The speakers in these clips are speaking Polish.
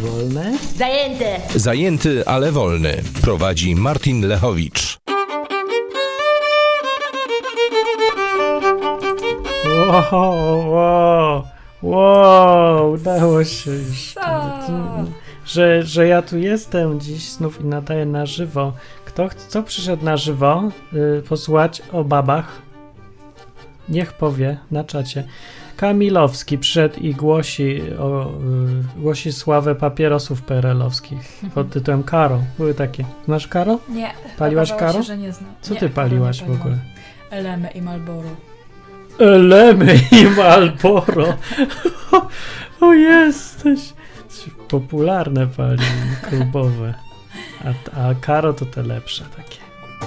Wolne? Zajęty! Zajęty, ale wolny. Prowadzi Martin Lechowicz. Wow, udało się już. Że ja tu jestem dziś znów i nadaję na żywo. Co przyszedł na żywo posłuchać o babach? Niech powie na czacie. Kamilowski przyszedł i głosi sławę papierosów PRL-owskich pod tytułem Karo. Były takie. Znasz Karo? Nie. Paliłaś Karo? Się, że nie znam. Co ty paliłaś w ogóle? Elemy i Marlboro. Elemy i Marlboro. O, jesteś popularne pali klubowe. A Karo to te lepsze takie.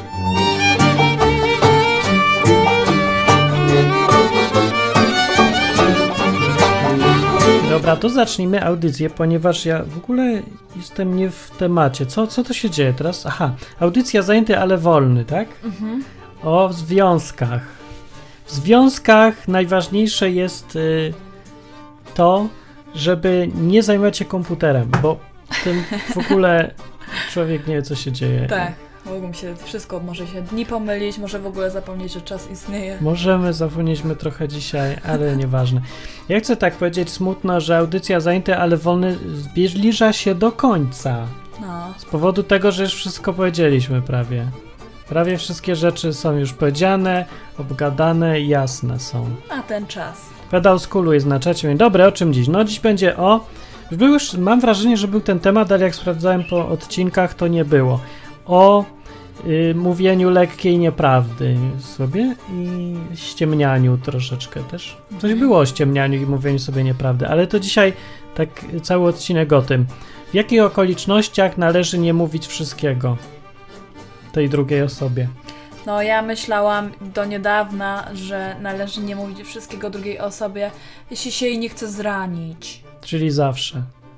Dobra, to zacznijmy audycję, ponieważ ja w ogóle jestem nie w temacie. Co to się dzieje teraz? Aha, audycja Zajęty, ale wolny, tak? Mhm. O związkach. W związkach najważniejsze jest to, żeby nie zajmować się komputerem, bo tym w ogóle człowiek nie wie, co się dzieje. Tak, mogą się wszystko, może się dni pomylić, może w ogóle zapomnieć, że czas istnieje. Zapomnieliśmy trochę dzisiaj, ale nieważne. Ja chcę tak powiedzieć smutno, że audycja Zajęty, ale wolny zbliża się do końca. No. Z powodu tego, że już wszystko powiedzieliśmy prawie. Prawie wszystkie rzeczy są już powiedziane, obgadane i jasne są. A ten czas. Pedał z kulu jest na czacie. Dobre, o czym dziś? No dziś będzie mam wrażenie, że był ten temat, ale jak sprawdzałem po odcinkach, to nie było. O mówieniu lekkiej nieprawdy sobie i ściemnianiu troszeczkę też. Coś było o ściemnianiu i mówieniu sobie nieprawdy, ale to dzisiaj tak cały odcinek o tym. W jakich okolicznościach należy nie mówić wszystkiego tej drugiej osobie? No ja myślałam do niedawna, że należy nie mówić wszystkiego drugiej osobie, jeśli się jej nie chce zranić. Czyli zawsze.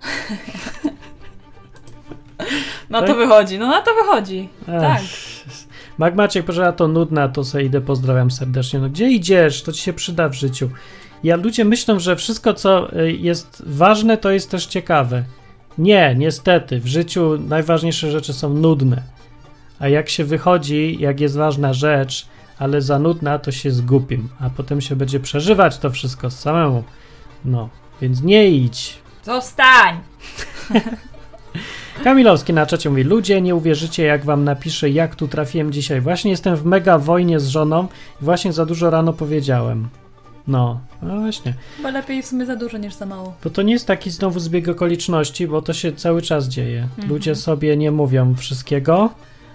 No tak? To wychodzi, no na to wychodzi. Tak. Maciek, proszę, to nudna, to sobie idę, pozdrawiam serdecznie. No gdzie idziesz? To ci się przyda w życiu. Ludzie myślą, że wszystko, co jest ważne, to jest też ciekawe. Nie, niestety, w życiu najważniejsze rzeczy są nudne. A jak się wychodzi, jak jest ważna rzecz, ale za nudna, to się zgupim. A potem się będzie przeżywać to wszystko samemu. No, więc nie idź. Zostań! Kamilowski na czacie mówi: ludzie, nie uwierzycie, jak wam napiszę, jak tu trafiłem dzisiaj. Właśnie jestem w mega wojnie z żoną i właśnie za dużo rano powiedziałem. No właśnie. Bo lepiej w sumie za dużo niż za mało. Bo to nie jest taki znowu zbieg okoliczności, bo to się cały czas dzieje. Mhm. Ludzie sobie nie mówią wszystkiego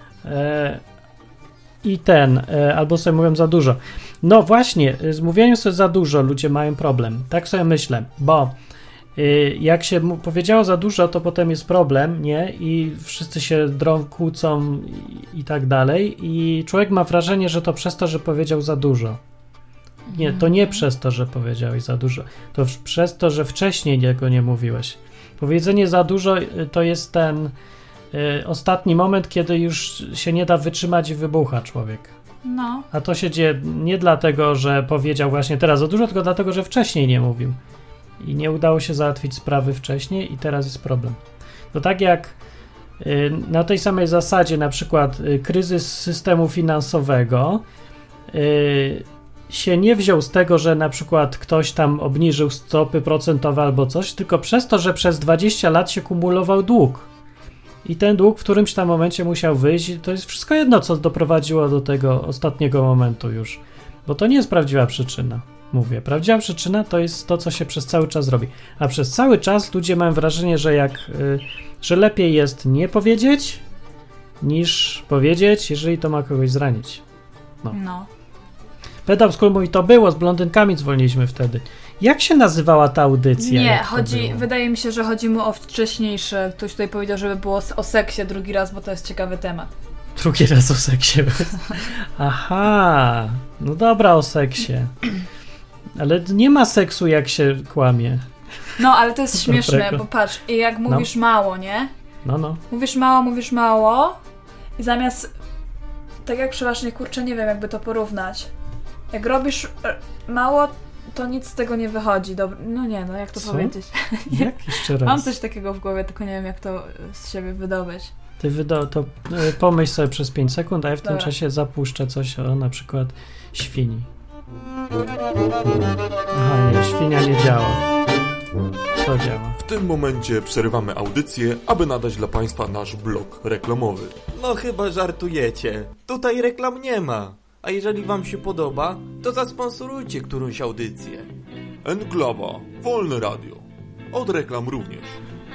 albo sobie mówią za dużo. No właśnie, z mówieniem sobie za dużo ludzie mają problem. Tak sobie myślę, bo jak się powiedziało za dużo, to potem jest problem, nie? I wszyscy się drą, kłócą i tak dalej. I człowiek ma wrażenie, że to przez to, że powiedział za dużo. Nie, to nie przez to, że powiedziałeś za dużo. To przez to, że wcześniej niego nie mówiłeś. Powiedzenie za dużo to jest ten ostatni moment, kiedy już się nie da wytrzymać i wybucha człowiek. No. A to się dzieje nie dlatego, że powiedział właśnie teraz za dużo, tylko dlatego, że wcześniej nie mówił. I nie udało się załatwić sprawy wcześniej i teraz jest problem. To tak jak na tej samej zasadzie na przykład kryzys systemu finansowego się nie wziął z tego, że na przykład ktoś tam obniżył stopy procentowe albo coś, tylko przez to, że przez 20 lat się kumulował dług. I ten dług w którymś tam momencie musiał wyjść i to jest wszystko jedno, co doprowadziło do tego ostatniego momentu już. Bo to nie jest prawdziwa przyczyna. Mówię, prawdziwa przyczyna to jest to, co się przez cały czas robi. A przez cały czas ludzie mają wrażenie, że lepiej jest nie powiedzieć, niż powiedzieć, jeżeli to ma kogoś zranić. No. Pedał z kul mówi, to było, z blondynkami zwolniliśmy wtedy. Jak się nazywała ta audycja? Nie, wydaje mi się, że chodzi mu o wcześniejsze. Ktoś tutaj powiedział, żeby było o seksie drugi raz, bo to jest ciekawy temat. Drugi raz o seksie. Aha, no dobra, o seksie. Ale nie ma seksu, jak się kłamie. No, ale to jest śmieszne, bo patrz, jak mówisz mało, nie? No. Mówisz mało i zamiast, tak jak przeważnie, kurczę, nie wiem, jakby to porównać. Jak robisz mało, to nic z tego nie wychodzi. No nie, no jak to Co? powiedzieć? Jak jeszcze raz? Mam coś takiego w głowie, tylko nie wiem, jak to z siebie wydobyć. Ty to pomyśl sobie przez 5 sekund, a ja w tym Dobra. czasie zapuszczę coś o na przykład świni. Aha, nie, świnia nie działa. To działa. W tym momencie przerywamy audycję, aby nadać dla Państwa nasz blok reklamowy. No chyba żartujecie. Tutaj reklam nie ma. A jeżeli wam się podoba, to zasponsorujcie którąś audycję. Enklawa, wolne radio. Od reklam również.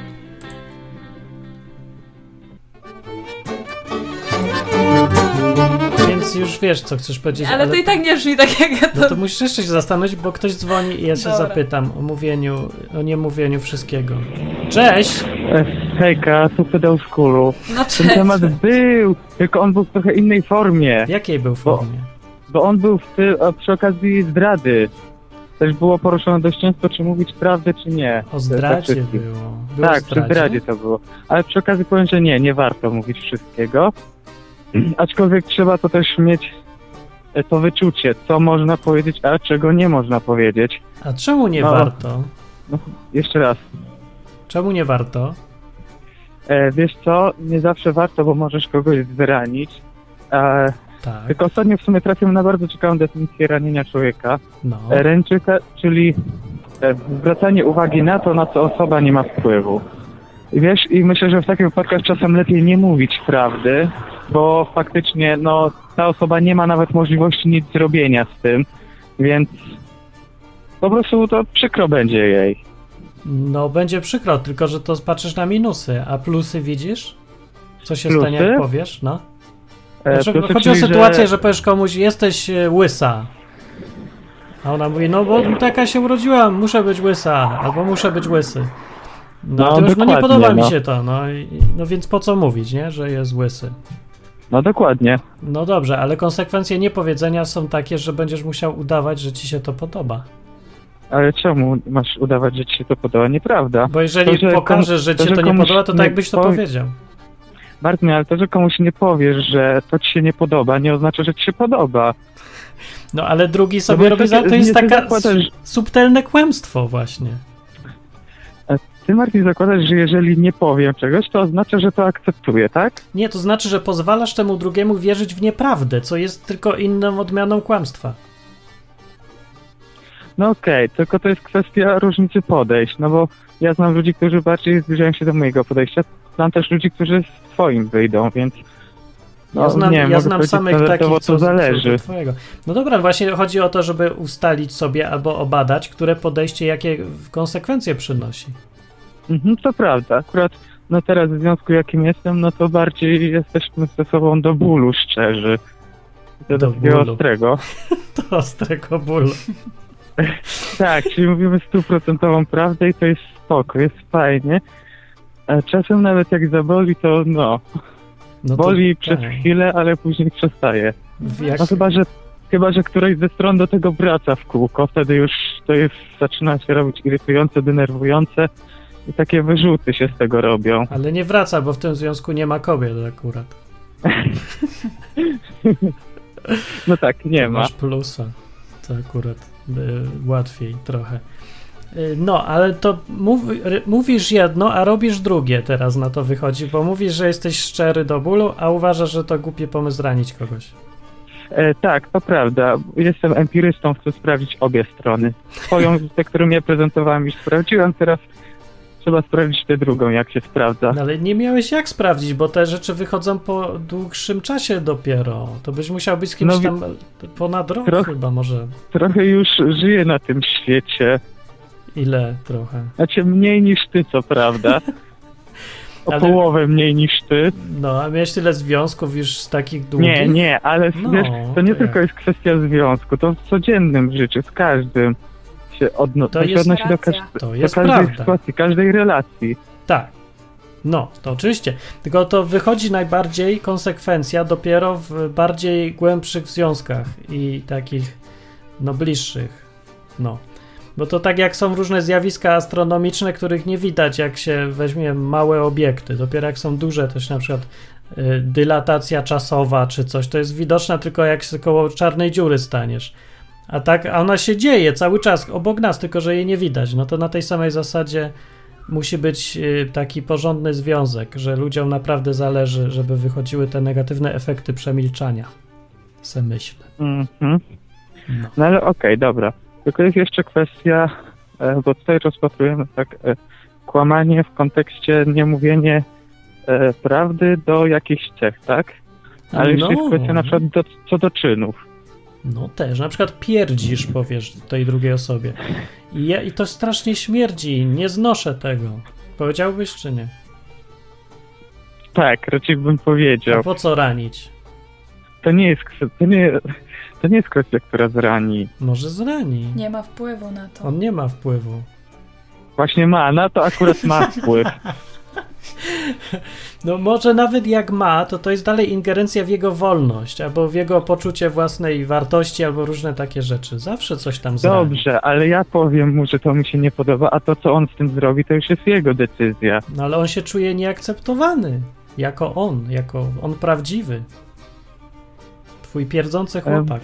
Więc już wiesz, co chcesz powiedzieć. Ale to i tak nie brzmi tak, jak ja to... No to musisz jeszcze się zastanowić, bo ktoś dzwoni i ja się Dobra. zapytam o niemówieniu wszystkiego. Cześć! Hejka, tu Pedał Skulu. No Ten cześć. temat był, tylko on był w trochę innej formie. W jakiej był formie? Bo on był przy okazji zdrady. Też było poruszone dość często, czy mówić prawdę, czy nie. O zdradzie wszystkich. było. Tak, przy zdradzie to było. Ale przy okazji powiem, że nie warto mówić wszystkiego. Aczkolwiek trzeba to też mieć to wyczucie, co można powiedzieć, a czego nie można powiedzieć. A czemu nie No. warto? No, jeszcze raz. Czemu nie warto? Wiesz co, nie zawsze warto, bo możesz kogoś zranić. Tak, Tylko ostatnio w sumie trafiłem na bardzo ciekawą definicję ranienia człowieka. no. Ręczyka, czyli zwracanie uwagi na to, na co osoba nie ma wpływu. I wiesz, i myślę, że w takich wypadkach czasem lepiej nie mówić prawdy, bo faktycznie, no, ta osoba nie ma nawet możliwości nic zrobienia z tym, więc po prostu to przykro będzie jej. No będzie przykro, tylko że to patrzysz na minusy, a plusy widzisz? Co się Plusy? stanie, jak powiesz, no? Znaczy, Plusy, chodzi o czyli, sytuację, że powiesz komuś, jesteś łysa. A ona mówi, no bo taka się urodziłam, muszę być łysa, albo muszę być łysy. No, to już, no nie dokładnie, podoba mi no. się to, no więc po co mówić, nie, że jest łysy? No dokładnie. No dobrze, ale konsekwencje niepowiedzenia są takie, że będziesz musiał udawać, że ci się to podoba. Ale czemu masz udawać, że ci się to podoba? Nieprawda. Bo jeżeli To, że pokażesz, że to, ci że to nie komuś podoba, to tak nie jakbyś to powie- powiedział. Martin, ale to, że komuś nie powiesz, że to ci się nie podoba, nie oznacza, że ci się podoba. No ale drugi bo sobie robi, takie- to jest nie, ty taka zakładasz- subtelne kłamstwo właśnie. Ty, Martin, zakładasz, że jeżeli nie powiem czegoś, to oznacza, że to akceptuję, tak? Nie, to znaczy, że pozwalasz temu drugiemu wierzyć w nieprawdę, co jest tylko inną odmianą kłamstwa. No okej, tylko to jest kwestia różnicy podejść, no bo ja znam ludzi, którzy bardziej zbliżają się do mojego podejścia, znam też ludzi, którzy z twoim wyjdą, więc no, Ja znam, nie, ja mogę znam powiedzieć samych standardowo, takich, to co zależy. do twojego. No dobra, właśnie chodzi o to, żeby ustalić sobie albo obadać, które podejście jakie konsekwencje przynosi. To prawda, akurat no teraz w związku jakim jestem, no to bardziej jesteśmy ze sobą do bólu szczerzy. Do takiego bólu. ostrego. To ostrego bólu. Tak, czyli mówimy 100% prawdę i to jest spoko, jest fajnie. A czasem nawet jak zaboli, to no, No to, boli przez tak. chwilę, ale później przestaje. Jak, No chyba, że któraś ze stron do tego wraca w kółko, wtedy już to jest, zaczyna się robić irytujące, denerwujące i takie wyrzuty się z tego robią. ale nie wraca, bo w tym związku nie ma kobiet akurat. No tak, nie ma. Masz plusa. To akurat łatwiej trochę. No, ale to mówisz jedno, a robisz drugie teraz na to wychodzi, bo mówisz, że jesteś szczery do bólu, a uważasz, że to głupie pomysł zranić kogoś. Tak, to prawda. Jestem empirystą, chcę sprawdzić obie strony. Swoją, tę, którą ja prezentowałem, już sprawdziłem, teraz trzeba sprawdzić tę drugą, jak się sprawdza. No, ale nie miałeś jak sprawdzić, bo te rzeczy wychodzą po dłuższym czasie dopiero. To byś musiał być z kimś No, tam ponad rok chyba może. Trochę już żyję na tym świecie. Ile trochę? Znaczy mniej niż ty, co prawda. O Ale- połowę mniej niż ty. No, a miałeś tyle związków już z takich długich? Nie, ale No, wiesz, to nie to tylko jak? jest kwestia związku, to w codziennym życiu, z każdym się To to się jest odnosi do, racja. To do jest każdej prawda. sytuacji, każdej relacji. Tak. No, to oczywiście. Tylko to wychodzi najbardziej konsekwencja dopiero w bardziej głębszych związkach i takich, no, bliższych. No. Bo to tak jak są różne zjawiska astronomiczne, których nie widać, jak się weźmie małe obiekty. Dopiero jak są duże, też na przykład dylatacja czasowa czy coś, to jest widoczna tylko jak się koło czarnej dziury staniesz. A ona się dzieje cały czas obok nas, tylko że jej nie widać. No to na tej samej zasadzie musi być taki porządny związek, że ludziom naprawdę zależy, żeby wychodziły te negatywne efekty przemilczania. Se myślę. Mhm. No. No ale okej, dobra. Tylko jest jeszcze kwestia, bo tutaj rozpatrujemy tak kłamanie w kontekście niemówienie prawdy do jakichś cech, tak? Ale jeszcze jest kwestia na przykład co do czynów. No też, na przykład pierdzisz, powiesz tej drugiej osobie. I to strasznie śmierdzi, nie znoszę tego. Powiedziałbyś czy nie? Tak, raczej bym A powiedział. po co ranić? To nie jest kwestia, która zrani. Może zrani. Nie ma wpływu na to. On nie ma wpływu. Właśnie ma, na to akurat ma wpływ. No może nawet jak ma, to jest dalej ingerencja w jego wolność, albo w jego poczucie własnej wartości, albo różne takie rzeczy. Zawsze coś tam zrani. Dobrze, ale ja powiem mu, że to mi się nie podoba, a to, co on z tym zrobi, to już jest jego decyzja. No ale on się czuje nieakceptowany. Jako on prawdziwy. Twój pierdzący chłopak.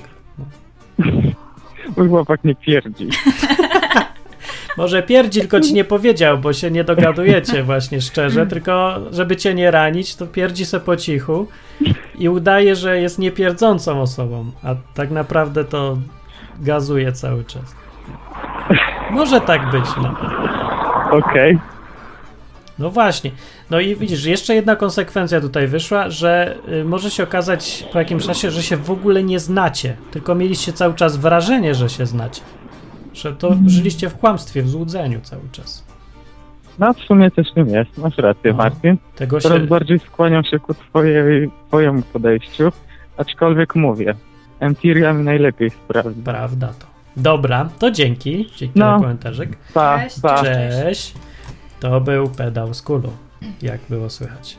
Mój chłopak nie pierdzi. Może pierdzi, tylko ci nie powiedział, bo się nie dogadujecie właśnie szczerze, tylko żeby cię nie ranić, to pierdzi se po cichu i udaje, że jest niepierdzącą osobą, a tak naprawdę to gazuje cały czas. Może tak być, no. Okej. No właśnie. No i widzisz, jeszcze jedna konsekwencja tutaj wyszła, że może się okazać po jakimś czasie, że się w ogóle nie znacie, tylko mieliście cały czas wrażenie, że się znacie. Że to żyliście w kłamstwie, w złudzeniu cały czas. No w sumie też tym jest, masz rację, No, Martin. Tego Coraz się... bardziej skłaniam się ku twojemu podejściu, aczkolwiek mówię, empiria mi najlepiej sprawdza. Prawda to. Dobra, to dzięki. Dzięki No. za komentarzyk. Pa, Cześć. pa. Cześć. To był pedał z kulu, jak było słychać.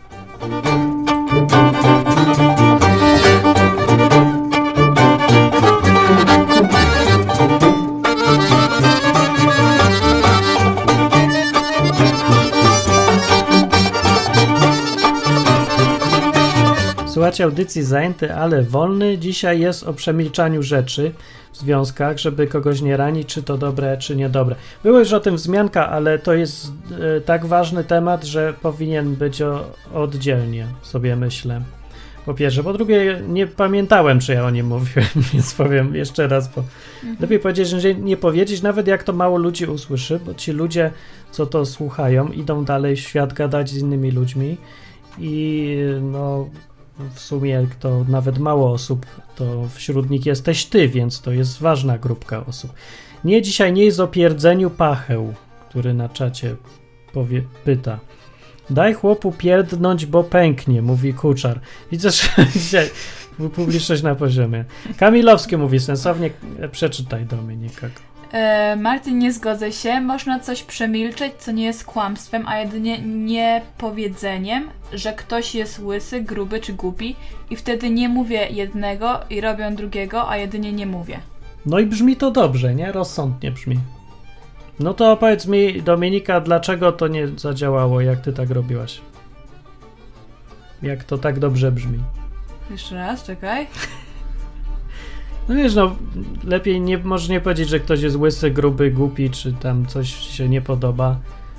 Słuchajcie audycji Zajęty, ale wolny. Dzisiaj jest o przemilczaniu rzeczy w związkach, żeby kogoś nie ranić, czy to dobre, czy niedobre. Było już o tym wzmianka, ale to jest tak ważny temat, że powinien być oddzielnie, sobie myślę. Po pierwsze. Po drugie, nie pamiętałem, czy ja o nim mówiłem, więc powiem jeszcze raz, bo lepiej powiedzieć, że nie powiedzieć, nawet jak to mało ludzi usłyszy, bo ci ludzie, co to słuchają, idą dalej w świat gadać z innymi ludźmi i no... W sumie to nawet mało osób, to wśród nich jesteś ty, więc to jest ważna grupka osób. Nie, dzisiaj nie jest o pierdzeniu pacheł, który na czacie pyta. Daj chłopu pierdnąć, bo pęknie, mówi Kuczar. Widzę, że dzisiaj publiczność na poziomie. Kamilowski mówi sensownie, przeczytaj Dominika. Martin, nie zgodzę się. Można coś przemilczeć, co nie jest kłamstwem, a jedynie niepowiedzeniem, że ktoś jest łysy, gruby czy głupi i wtedy nie mówię jednego i robię drugiego, a jedynie nie mówię. No i brzmi to dobrze, nie? Rozsądnie brzmi. No to opowiedz mi, Dominika, dlaczego to nie zadziałało, jak ty tak robiłaś? Jak to tak dobrze brzmi? Jeszcze raz, czekaj. No wiesz, no lepiej możesz nie powiedzieć, że ktoś jest łysy, gruby, głupi, czy tam coś się nie podoba.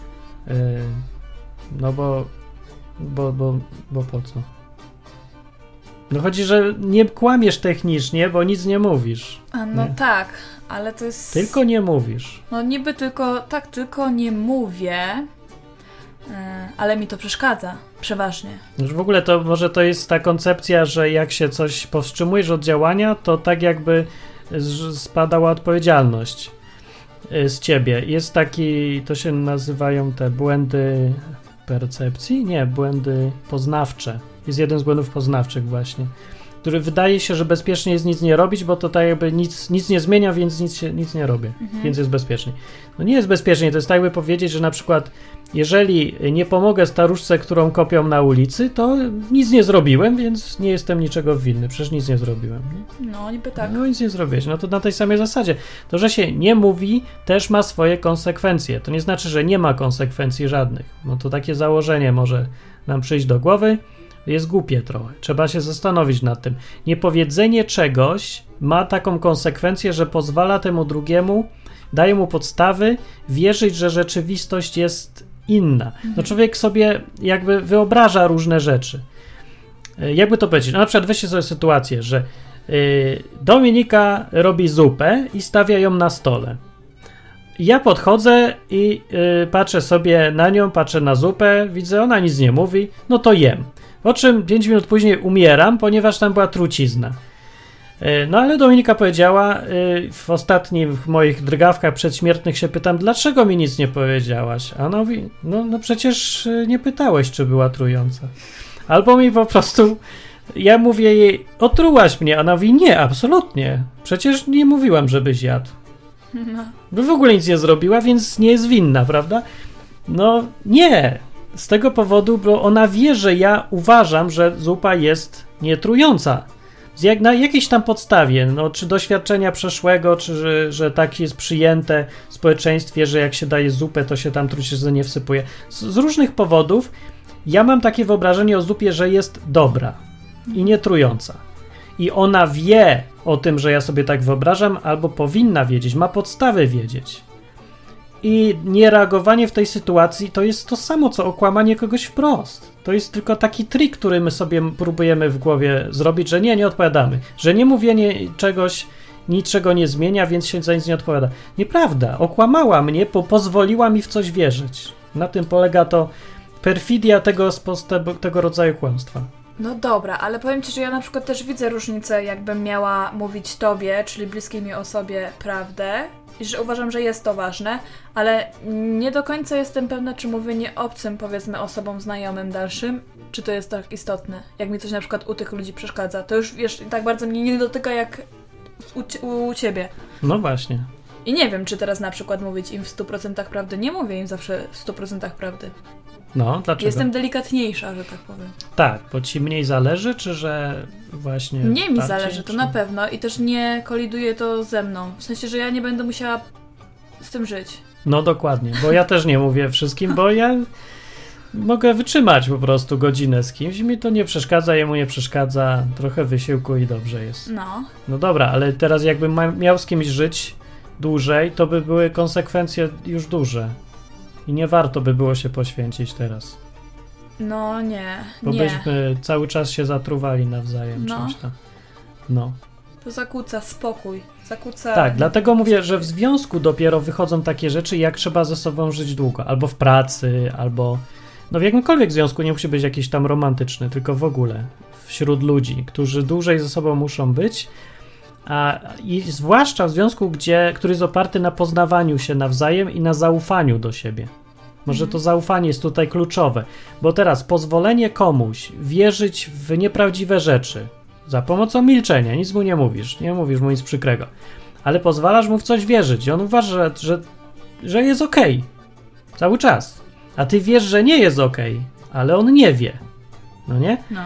No bo po co? No chodzi, że nie kłamiesz technicznie, bo nic nie mówisz. A no nie? tak, ale to jest... Tylko nie mówisz. No niby tylko nie mówię, ale mi to przeszkadza, przeważnie. W ogóle to może to jest ta koncepcja, że jak się coś powstrzymujesz od działania, to tak jakby spadała odpowiedzialność z ciebie. Jest taki, to się nazywają te błędy percepcji? Nie, błędy poznawcze. Jest jeden z błędów poznawczych właśnie, który wydaje się, że bezpiecznie jest nic nie robić, bo to tak jakby nic nie zmienia, więc nic nie robię, więc jest bezpiecznie. No nie jest bezpiecznie, to jest tak jakby powiedzieć, że na przykład jeżeli nie pomogę staruszce, którą kopią na ulicy, to nic nie zrobiłem, więc nie jestem niczego winny, przecież nic nie zrobiłem. Nie? No niby tak. No nic nie zrobiłeś, no to na tej samej zasadzie. To, że się nie mówi, też ma swoje konsekwencje. To nie znaczy, że nie ma konsekwencji żadnych. No to takie założenie może nam przyjść do głowy, jest głupie trochę. Trzeba się zastanowić nad tym. Niepowiedzenie czegoś ma taką konsekwencję, że pozwala temu drugiemu, daje mu podstawy wierzyć, że rzeczywistość jest inna. No człowiek sobie jakby wyobraża różne rzeczy. Jakby to powiedzieć? No na przykład weźcie sobie sytuację, że Dominika robi zupę i stawia ją na stole. Ja podchodzę i patrzę sobie na nią, patrzę na zupę, widzę, ona nic nie mówi, no to jem. Po czym 5 minut później umieram, ponieważ tam była trucizna. No ale Dominika powiedziała, w ostatnich moich drgawkach przedśmiertnych się pytam, dlaczego mi nic nie powiedziałaś? A ona mówi, no przecież nie pytałeś, czy była trująca. Albo mi po prostu, ja mówię jej, otrułaś mnie, a ona mówi, nie, absolutnie, przecież nie mówiłam, żebyś jadł. Bo w ogóle nic nie zrobiła, więc nie jest winna, prawda? No nie, z tego powodu, bo ona wie, że ja uważam, że zupa jest nietrująca. Na jakiejś tam podstawie, no, czy doświadczenia przeszłego, czy że tak jest przyjęte w społeczeństwie, że jak się daje zupę, to się tam trucizny nie wsypuje. Z różnych powodów ja mam takie wyobrażenie o zupie, że jest dobra i nietrująca. I ona wie o tym, że ja sobie tak wyobrażam, albo powinna wiedzieć, ma podstawy wiedzieć. I niereagowanie w tej sytuacji to jest to samo, co okłamanie kogoś wprost. To jest tylko taki trik, który my sobie próbujemy w głowie zrobić, że nie odpowiadamy. Że nie mówienie czegoś niczego nie zmienia, więc się za nic nie odpowiada. Nieprawda. Okłamała mnie, bo pozwoliła mi w coś wierzyć. Na tym polega to perfidia tego rodzaju kłamstwa. No dobra, ale powiem ci, że ja na przykład też widzę różnicę, jakbym miała mówić tobie, czyli bliskiej mi osobie, prawdę, i że uważam, że jest to ważne, ale nie do końca jestem pewna, czy mówienie obcym, powiedzmy, osobom znajomym dalszym, czy to jest tak istotne. Jak mi coś na przykład u tych ludzi przeszkadza, to już wiesz, tak bardzo mnie nie dotyka jak u ciebie. No właśnie. I nie wiem, czy teraz na przykład mówić im w 100% prawdy. Nie mówię im zawsze w 100% prawdy. No, dlaczego? Jestem delikatniejsza, że tak powiem. Tak, bo ci mniej zależy, czy że właśnie... Nie mi bardziej, zależy, to czy... na pewno i też nie koliduje to ze mną. W sensie, że ja nie będę musiała z tym żyć. No dokładnie, bo ja też nie mówię wszystkim, bo ja mogę wytrzymać po prostu godzinę z kimś, mi to nie przeszkadza, jemu nie przeszkadza, trochę wysiłku i dobrze jest. No dobra, ale teraz jakbym miał z kimś żyć dłużej, to by były konsekwencje już duże. I nie warto by było się poświęcić teraz. No nie, bo byśmy cały czas się zatruwali nawzajem czymś tam. No. To zakłóca spokój. Tak, dlatego mówię, że w związku dopiero wychodzą takie rzeczy, jak trzeba ze sobą żyć długo. Albo w pracy, albo... No w jakimkolwiek związku nie musi być jakiś tam romantyczny, tylko w ogóle wśród ludzi, którzy dłużej ze sobą muszą być, i zwłaszcza w związku, który jest oparty na poznawaniu się nawzajem i na zaufaniu do siebie. Może to zaufanie jest tutaj kluczowe, bo teraz pozwolenie komuś wierzyć w nieprawdziwe rzeczy za pomocą milczenia, nic mu nie mówisz mu nic przykrego, ale pozwalasz mu w coś wierzyć i on uważa, że jest okej. Cały czas. A ty wiesz, że nie jest okej, ale on nie wie. No nie? No.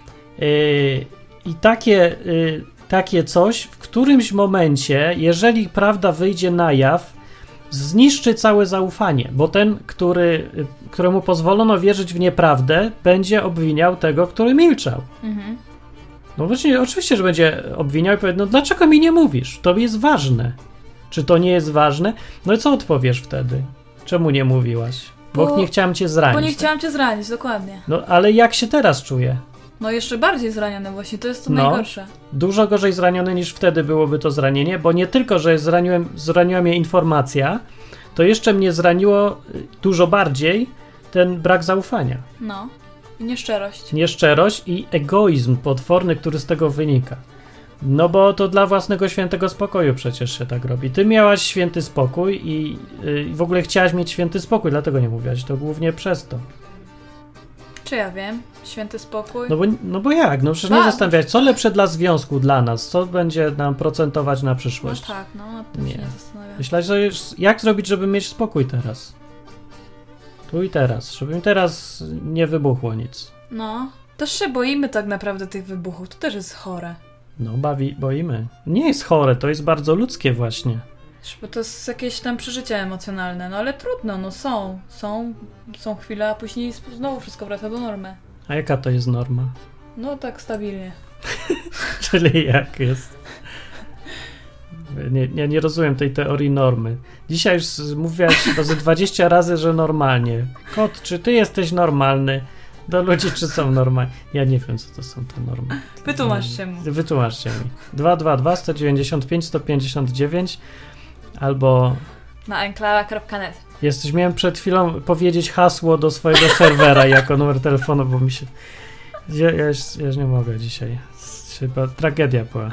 I takie coś w którymś momencie, jeżeli prawda wyjdzie na jaw, zniszczy całe zaufanie, bo ten, któremu pozwolono wierzyć w nieprawdę, będzie obwiniał tego, który milczał. Mhm. No właśnie, oczywiście, że będzie obwiniał i powie, no dlaczego mi nie mówisz? To jest ważne. Czy to nie jest ważne? No i co odpowiesz wtedy? Czemu nie mówiłaś? Bo nie chciałam cię zranić. Bo nie chciałam cię zranić, dokładnie. No ale jak się teraz czuję? No jeszcze bardziej zraniony właśnie, to jest to najgorsze. Dużo gorzej zraniony niż wtedy byłoby to zranienie, bo nie tylko, że zraniła mnie informacja, to jeszcze mnie zraniło dużo bardziej ten brak zaufania. No, i nieszczerość. Nieszczerość i egoizm potworny, który z tego wynika. No bo to dla własnego świętego spokoju przecież się tak robi. Ty miałaś święty spokój i w ogóle chciałaś mieć święty spokój, dlatego nie mówiłaś, to głównie przez to. Czy ja wiem? Święty spokój? No bo jak? No przecież nie zastanawiać, co lepsze dla związku, dla nas, co będzie nam procentować na przyszłość. No tak, to się nie zastanawiam. Myślałeś, że jak zrobić, żeby mieć spokój teraz? Tu i teraz, żeby mi teraz nie wybuchło nic. No, też się boimy tak naprawdę tych wybuchów, to też jest chore. No, boimy. Nie jest chore, to jest bardzo ludzkie właśnie. Bo to jest jakieś tam przeżycia emocjonalne, no ale trudno, no są chwile, a później znowu wszystko wraca do normy. A jaka to jest norma? No tak stabilnie. Czyli jak jest? Nie rozumiem tej teorii normy. Dzisiaj już mówiłaś ze 20 razy, że normalnie. Kot, czy ty jesteś normalny? Do ludzi, czy są normalni? Ja nie wiem, co to są te normy. Wytłumaczcie mu. Wytłumaczcie mi. 222 195 159 albo... Na enklawa.net. Miałem przed chwilą powiedzieć hasło do swojego serwera jako numer telefonu, bo mi się... Ja już nie mogę dzisiaj. Chyba tragedia była.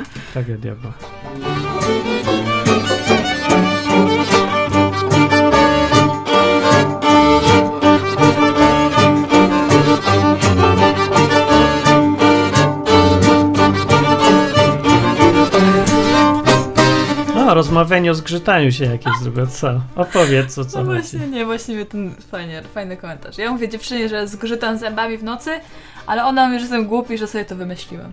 No, rozmawianie o zgrzytaniu się jakieś zrobiło. Co? Opowiedz, co No właśnie, nie, właściwie ten fajny komentarz. Ja mówię dziewczynie, że zgrzytam zębami w nocy, ale ona mówi, że jestem głupi, że sobie to wymyśliłem.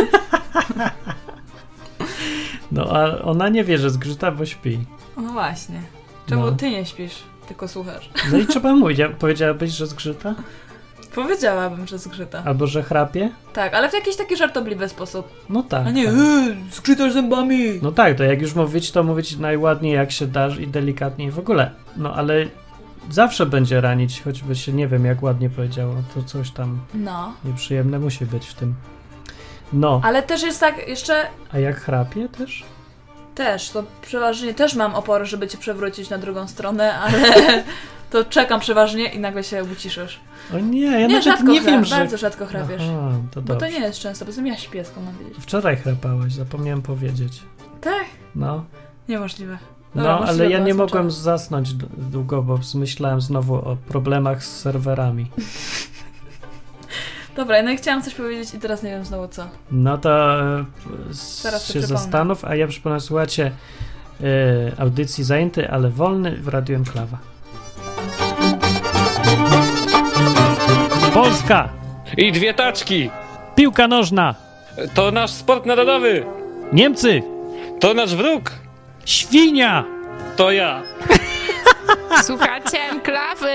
No, a ona nie wie, że zgrzyta, bo śpi. No właśnie. Czemu No. ty nie śpisz, tylko słuchasz? No i trzeba mówić. Powiedziałabyś, że zgrzyta? Powiedziałabym, że zgrzyta. Albo, że chrapie? Tak, ale w jakiś taki żartobliwy sposób. No tak. A nie, tak. zgrzytasz zębami! No tak, to jak już mówić, to mówić najładniej jak się da i delikatniej w ogóle. No ale zawsze będzie ranić, choćby się nie wiem jak ładnie powiedziało, to coś tam No. nieprzyjemne musi być w tym. No, Ale też jest tak, jeszcze a jak chrapie też? to przeważnie też mam opory, żeby cię przewrócić na drugą stronę, ale to czekam przeważnie i nagle się uciszysz. O nie, ja Nie, nawet rzadko nie wiem, że... bardzo rzadko chrapiesz. Aha, to Bo dobrze. to nie jest często, bo ja śpię, skąd mam wiedzieć. Wczoraj chrapałeś, zapomniałem powiedzieć. Tak? No, Niemożliwe. Dobra, no możesz ale ja do nie nas mogłem wieczorem. zasnąć długo, bo myślałem znowu o problemach z serwerami. Dobra, no i chciałam coś powiedzieć i teraz nie wiem znowu co. No to Zaraz się to przypomnę. zastanów, a ja przypomnę, słuchajcie audycji Zajęty, ale wolny w Radiu Enklawa. Polska! I 2 taczki! Piłka nożna! To nasz sport narodowy! Niemcy! To nasz wróg! Świnia! To ja! Słuchacie Enklawy!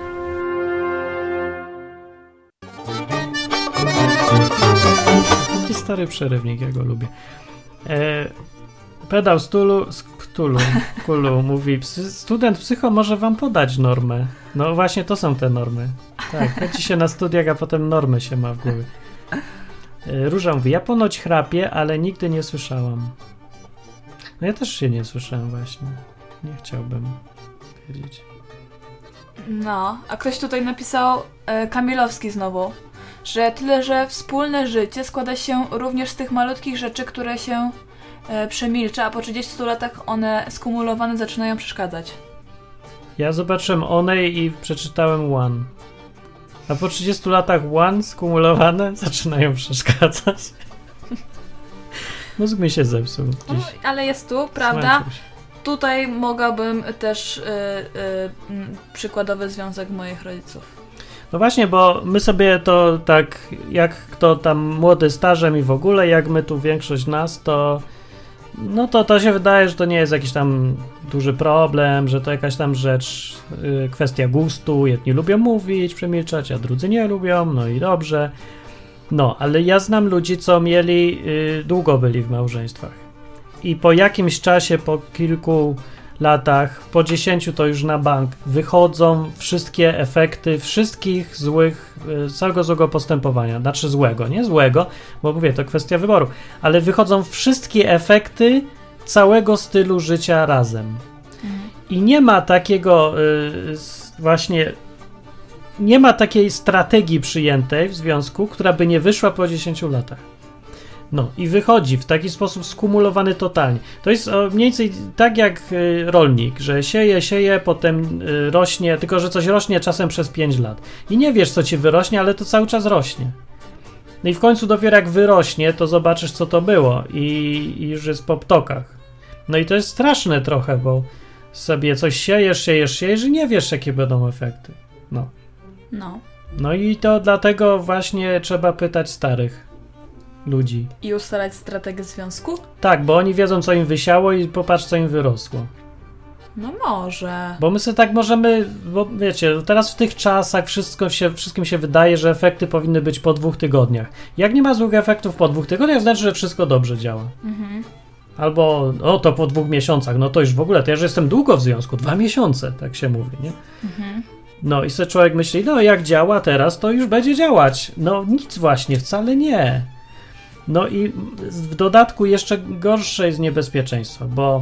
Taki stary przerywnik, ja go lubię. Pedał z Kulu mówi, student psycho może wam podać normę. No właśnie to są te normy. Tak, chodzi się na studiach, a potem normy się ma w głowie. Róża mówi, ja ponoć chrapię, ale nigdy nie słyszałam. No ja też się nie słyszałem właśnie. Nie chciałbym wiedzieć. No, a ktoś tutaj napisał, Kamilowski znowu, że tyle, że wspólne życie składa się również z tych malutkich rzeczy, które się przemilcza, a po 30 latach one skumulowane zaczynają przeszkadzać. Ja zobaczyłem Onej i przeczytałem One. A po 30 latach One skumulowane zaczynają przeszkadzać. Mózg mi się zepsuł No, dziś. ale jest tu, prawda? Zmęczył się. Tutaj mogłabym też przykładowy związek moich rodziców. No właśnie, bo my sobie to tak, jak kto tam młody stażem i w ogóle, jak my tu większość nas, to no to się wydaje, że to nie jest jakiś tam duży problem, że to jakaś tam rzecz, kwestia gustu, jedni lubią mówić, przemilczać, a drudzy nie lubią, no i dobrze. No, ale ja znam ludzi, co mieli, długo byli w małżeństwach i po jakimś czasie, po kilku latach, po 10 to już na bank wychodzą wszystkie efekty wszystkich złych, całego złego postępowania, znaczy złego, nie złego, bo mówię, to kwestia wyboru, ale wychodzą wszystkie efekty całego stylu życia razem. I nie ma takiego właśnie, nie ma takiej strategii przyjętej w związku, która by nie wyszła po 10 latach. No i wychodzi w taki sposób skumulowany totalnie. To jest mniej więcej tak jak rolnik, że sieje, potem rośnie, tylko że coś rośnie czasem przez 5 lat. I nie wiesz, co ci wyrośnie, ale to cały czas rośnie. No i w końcu dopiero jak wyrośnie, to zobaczysz, co to było i już jest po ptokach. No i to jest straszne trochę, bo sobie coś siejesz i nie wiesz, jakie będą efekty. No i to dlatego właśnie trzeba pytać starych ludzi. I ustalać strategię związku? Tak, bo oni wiedzą, co im wysiało i popatrz, co im wyrosło. No może. Bo my sobie tak możemy, bo wiecie, teraz w tych czasach wszystkim się wydaje, że efekty powinny być po 2 tygodniach. Jak nie ma złych efektów po 2 tygodniach, znaczy, że wszystko dobrze działa. Albo, to po 2 miesiącach, no to już w ogóle, to ja już jestem długo w związku, 2 miesiące, tak się mówi, nie? No i sobie człowiek myśli, no jak działa teraz, to już będzie działać. No nic właśnie, wcale nie. No i w dodatku jeszcze gorsze jest niebezpieczeństwo, bo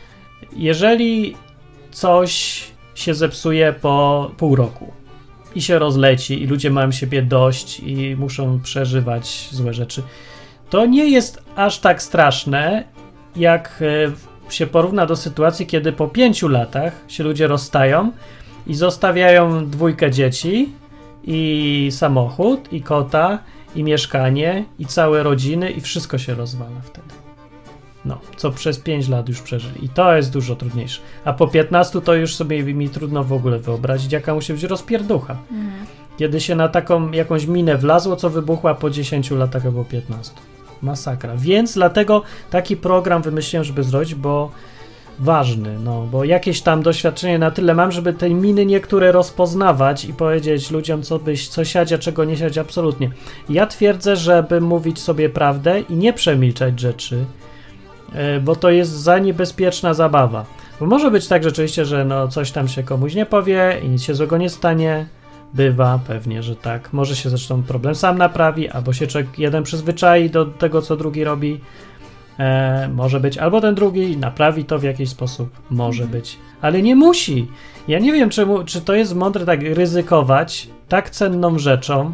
jeżeli coś się zepsuje po pół roku i się rozleci i ludzie mają siebie dość i muszą przeżywać złe rzeczy, to nie jest aż tak straszne, jak się porówna do sytuacji, kiedy po 5 latach się ludzie rozstają i zostawiają 2 dzieci i samochód, i kota, i mieszkanie, i całe rodziny i wszystko się rozwala wtedy. No, co przez 5 lat już przeżyli. I to jest dużo trudniejsze. A po 15 to już sobie mi trudno w ogóle wyobrazić, jaka musi być rozpierducha. Kiedy się na taką jakąś minę wlazło, co wybuchła po 10 latach albo 15. Masakra. Więc dlatego taki program wymyśliłem, żeby zrobić, bo ważny, no, bo jakieś tam doświadczenie na tyle mam, żeby te miny niektóre rozpoznawać i powiedzieć ludziom, co siadzi, a czego nie siadzi absolutnie. Ja twierdzę, żeby mówić sobie prawdę i nie przemilczać rzeczy, bo to jest za niebezpieczna zabawa. Bo może być tak rzeczywiście, że no coś tam się komuś nie powie i nic się złego nie stanie. Bywa, pewnie, że tak. Może się zresztą problem sam naprawi, albo się człowiek jeden przyzwyczai do tego, co drugi robi. Może być, albo ten drugi naprawi to w jakiś sposób. Może być, ale nie musi. Ja nie wiem, czy to jest mądre tak ryzykować tak cenną rzeczą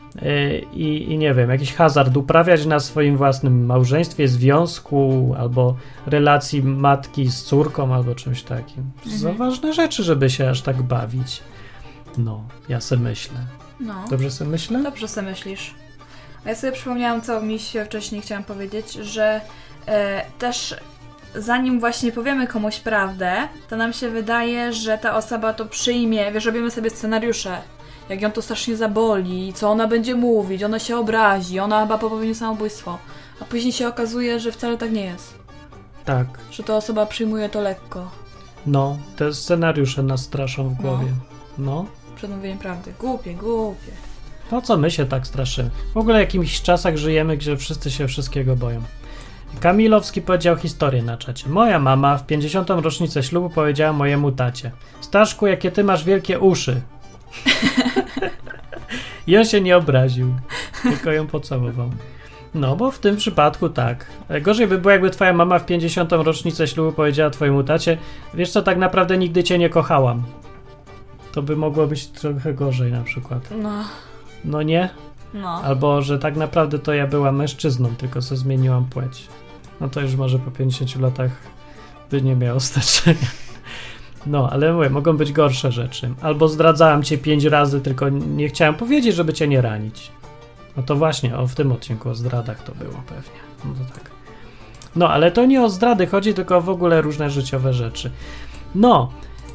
i nie wiem, jakiś hazard uprawiać na swoim własnym małżeństwie, związku, albo relacji matki z córką, albo czymś takim. Za ważne rzeczy, żeby się aż tak bawić. No, ja sobie myślę. No. Dobrze sobie myślę? Dobrze sobie myślisz. A ja sobie przypomniałam, co mi się wcześniej chciałam powiedzieć, że też zanim właśnie powiemy komuś prawdę, to nam się wydaje, że ta osoba to przyjmie. Wiesz, robimy sobie scenariusze. Jak ją to strasznie zaboli, co ona będzie mówić, ona się obrazi, ona chyba popełni samobójstwo. A później się okazuje, że wcale tak nie jest. Tak. Że ta osoba przyjmuje to lekko. No, te scenariusze nas straszą w głowie. No. Przed mówieniem prawdy. Głupie. To co my się tak straszymy? W ogóle w jakimś czasach żyjemy, gdzie wszyscy się wszystkiego boją. Kamilowski powiedział historię na czacie. Moja mama w 50. rocznicę ślubu powiedziała mojemu tacie: Staszku, jakie ty masz wielkie uszy. I on się nie obraził, tylko ją pocałował. No, bo w tym przypadku tak. Gorzej by było, jakby twoja mama w 50. rocznicę ślubu powiedziała twojemu tacie: wiesz co, tak naprawdę nigdy cię nie kochałam. To by mogło być trochę gorzej na przykład. No nie? No. Albo, że tak naprawdę to ja byłam mężczyzną, tylko sobie zmieniłam płeć. No to już może po 50 latach by nie miało znaczenia. No, ale mówię, mogą być gorsze rzeczy. Albo zdradzałam cię 5 razy, tylko nie chciałem powiedzieć, żeby cię nie ranić. No to właśnie, w tym odcinku o zdradach to było pewnie. No to tak. No, ale to nie o zdrady chodzi, tylko w ogóle różne życiowe rzeczy. No,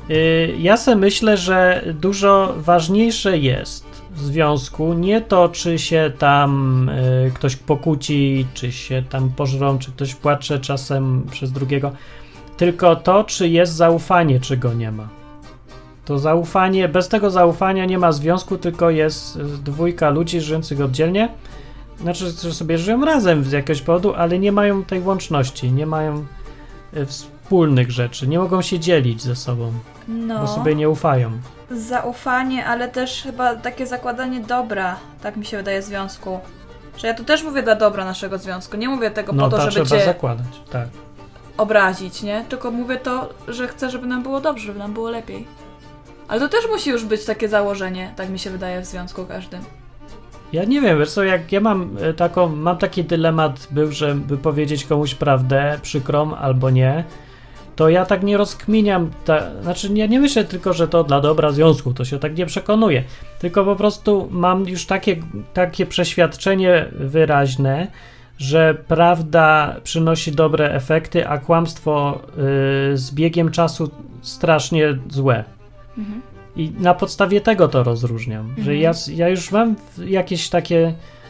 ja sobie myślę, że dużo ważniejsze jest w związku nie to, czy się tam ktoś pokłóci, czy się tam pożrą, czy ktoś płacze czasem przez drugiego, tylko to, czy jest zaufanie, czy go nie ma. To zaufanie, bez tego zaufania nie ma związku, tylko jest 2 ludzi żyjących oddzielnie, znaczy, że sobie żyją razem z jakiegoś powodu, ale nie mają tej łączności, nie mają wspólnych rzeczy, nie mogą się dzielić ze sobą, bo sobie nie ufają. Zaufanie, ale też chyba takie zakładanie dobra, tak mi się wydaje, związku. Że ja tu też mówię dla dobra naszego związku, nie mówię tego po to, żeby cię zakładać, tak. obrazić, nie? Tylko mówię to, że chcę, żeby nam było dobrze, żeby nam było lepiej. Ale to też musi już być takie założenie, tak mi się wydaje, w związku każdym. Ja nie wiem, wiesz co, jak ja mam taki dylemat był, żeby powiedzieć komuś prawdę, przykrą albo nie, to ja tak nie rozkminiam, znaczy ja nie myślę tylko, że to dla dobra związku, to się tak nie przekonuję, tylko po prostu mam już takie przeświadczenie wyraźne, że prawda przynosi dobre efekty, a kłamstwo z biegiem czasu strasznie złe. Mhm. I na podstawie tego to rozróżniam, że ja już mam jakieś takie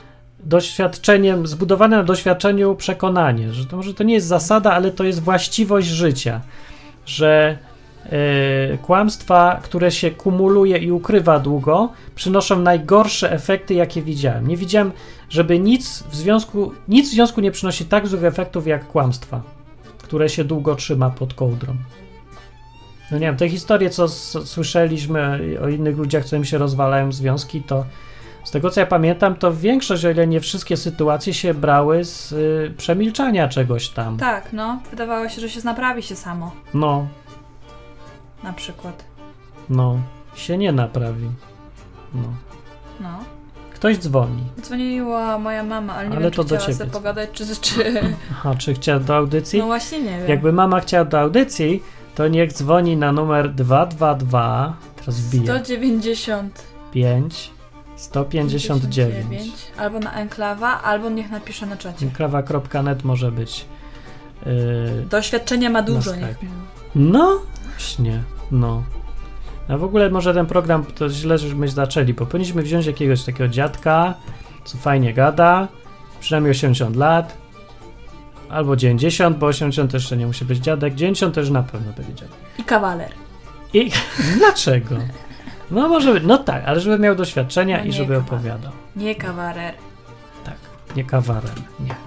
zbudowane na doświadczeniu przekonanie, że to może to nie jest zasada, ale to jest właściwość życia, że kłamstwa, które się kumuluje i ukrywa długo, przynoszą najgorsze efekty, jakie widziałem. Nie widziałem, żeby nic w związku nie przynosi tak złych efektów jak kłamstwa, które się długo trzyma pod kołdrą. No nie wiem, te historie, co słyszeliśmy o innych ludziach, co im się rozwalają związki, to z tego, co ja pamiętam, to większość, o ile nie wszystkie sytuacje się brały z przemilczania czegoś tam. Tak, no. Wydawało się, że się naprawi się samo. No. Na przykład. No. Się nie naprawi. No. Ktoś dzwoni. Dzwoniła moja mama, ale nie Ale wiem, to czy do chciała ciebie sobie pogadać, czy... Aha, czy chciała do audycji? No właśnie nie wiem. Jakby mama chciała do audycji, to niech dzwoni na numer 222, teraz wbiję. 195 159. Albo na enklawa, albo niech napisze na czacie. Enklawa.net może być. Doświadczenia ma dużo, na niech. No, właśnie, no. A w ogóle może ten program to źle, żeśmy zaczęli, bo powinniśmy wziąć jakiegoś takiego dziadka, co fajnie gada, przynajmniej 80 lat, albo 90, bo 80 to jeszcze nie musi być dziadek, 90 też na pewno będzie dziadek. I kawaler. I dlaczego? No może być, no tak, ale żeby miał doświadczenia i żeby kawaler. opowiadał. Nie kawaler. Tak, nie kawarem, nie.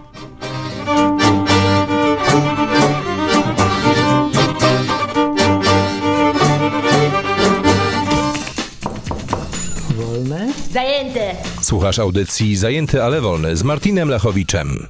Wolne? Zajęte! Słuchasz audycji Zajęty, ale wolny z Martinem Lechowiczem.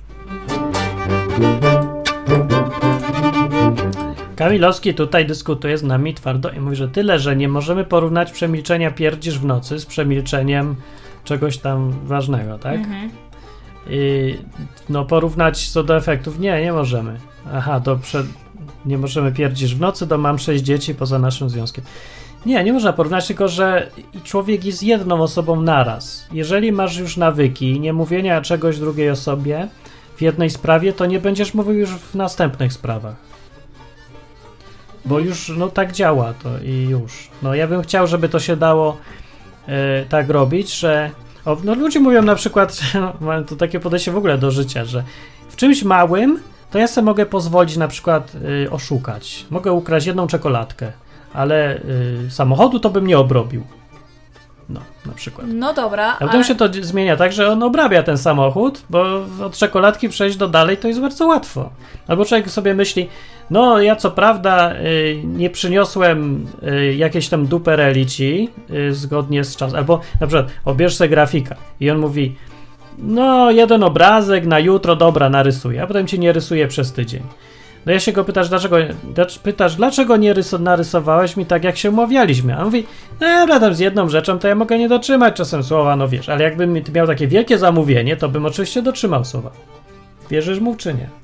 Kamilowski tutaj dyskutuje z nami twardo i mówi, że tyle, że nie możemy porównać przemilczenia pierdzisz w nocy z przemilczeniem czegoś tam ważnego, tak? Mhm. I no porównać co do efektów, nie możemy. Aha, nie możemy pierdzisz w nocy, to mam 6 dzieci poza naszym związkiem. Nie można porównać, tylko że człowiek jest jedną osobą naraz. Jeżeli masz już nawyki nie mówienia czegoś drugiej osobie w jednej sprawie, to nie będziesz mówił już w następnych sprawach. Bo już, no tak działa to i już. No ja bym chciał, żeby to się dało tak robić, że no ludzie mówią na przykład, mają to takie podejście w ogóle do życia, że w czymś małym to ja sobie mogę pozwolić na przykład oszukać. Mogę ukraść jedną czekoladkę, ale samochodu to bym nie obrobił. No, na przykład. No dobra, a potem się to zmienia tak, że on obrabia ten samochód, bo od czekoladki przejść do dalej to jest bardzo łatwo. Albo człowiek sobie myśli, no ja co prawda nie przyniosłem jakiejś tam dupereli ci zgodnie z czasem, albo na przykład obierz sobie grafika i on mówi, no jeden obrazek na jutro, dobra, narysuję, a potem ci nie rysuje przez tydzień. No ja się go dlaczego nie narysowałeś mi tak, jak się umawialiśmy? A on mówi, no tam z jedną rzeczą to ja mogę nie dotrzymać czasem słowa, no wiesz, ale jakbym miał takie wielkie zamówienie, to bym oczywiście dotrzymał słowa. Wierzysz mu, czy nie?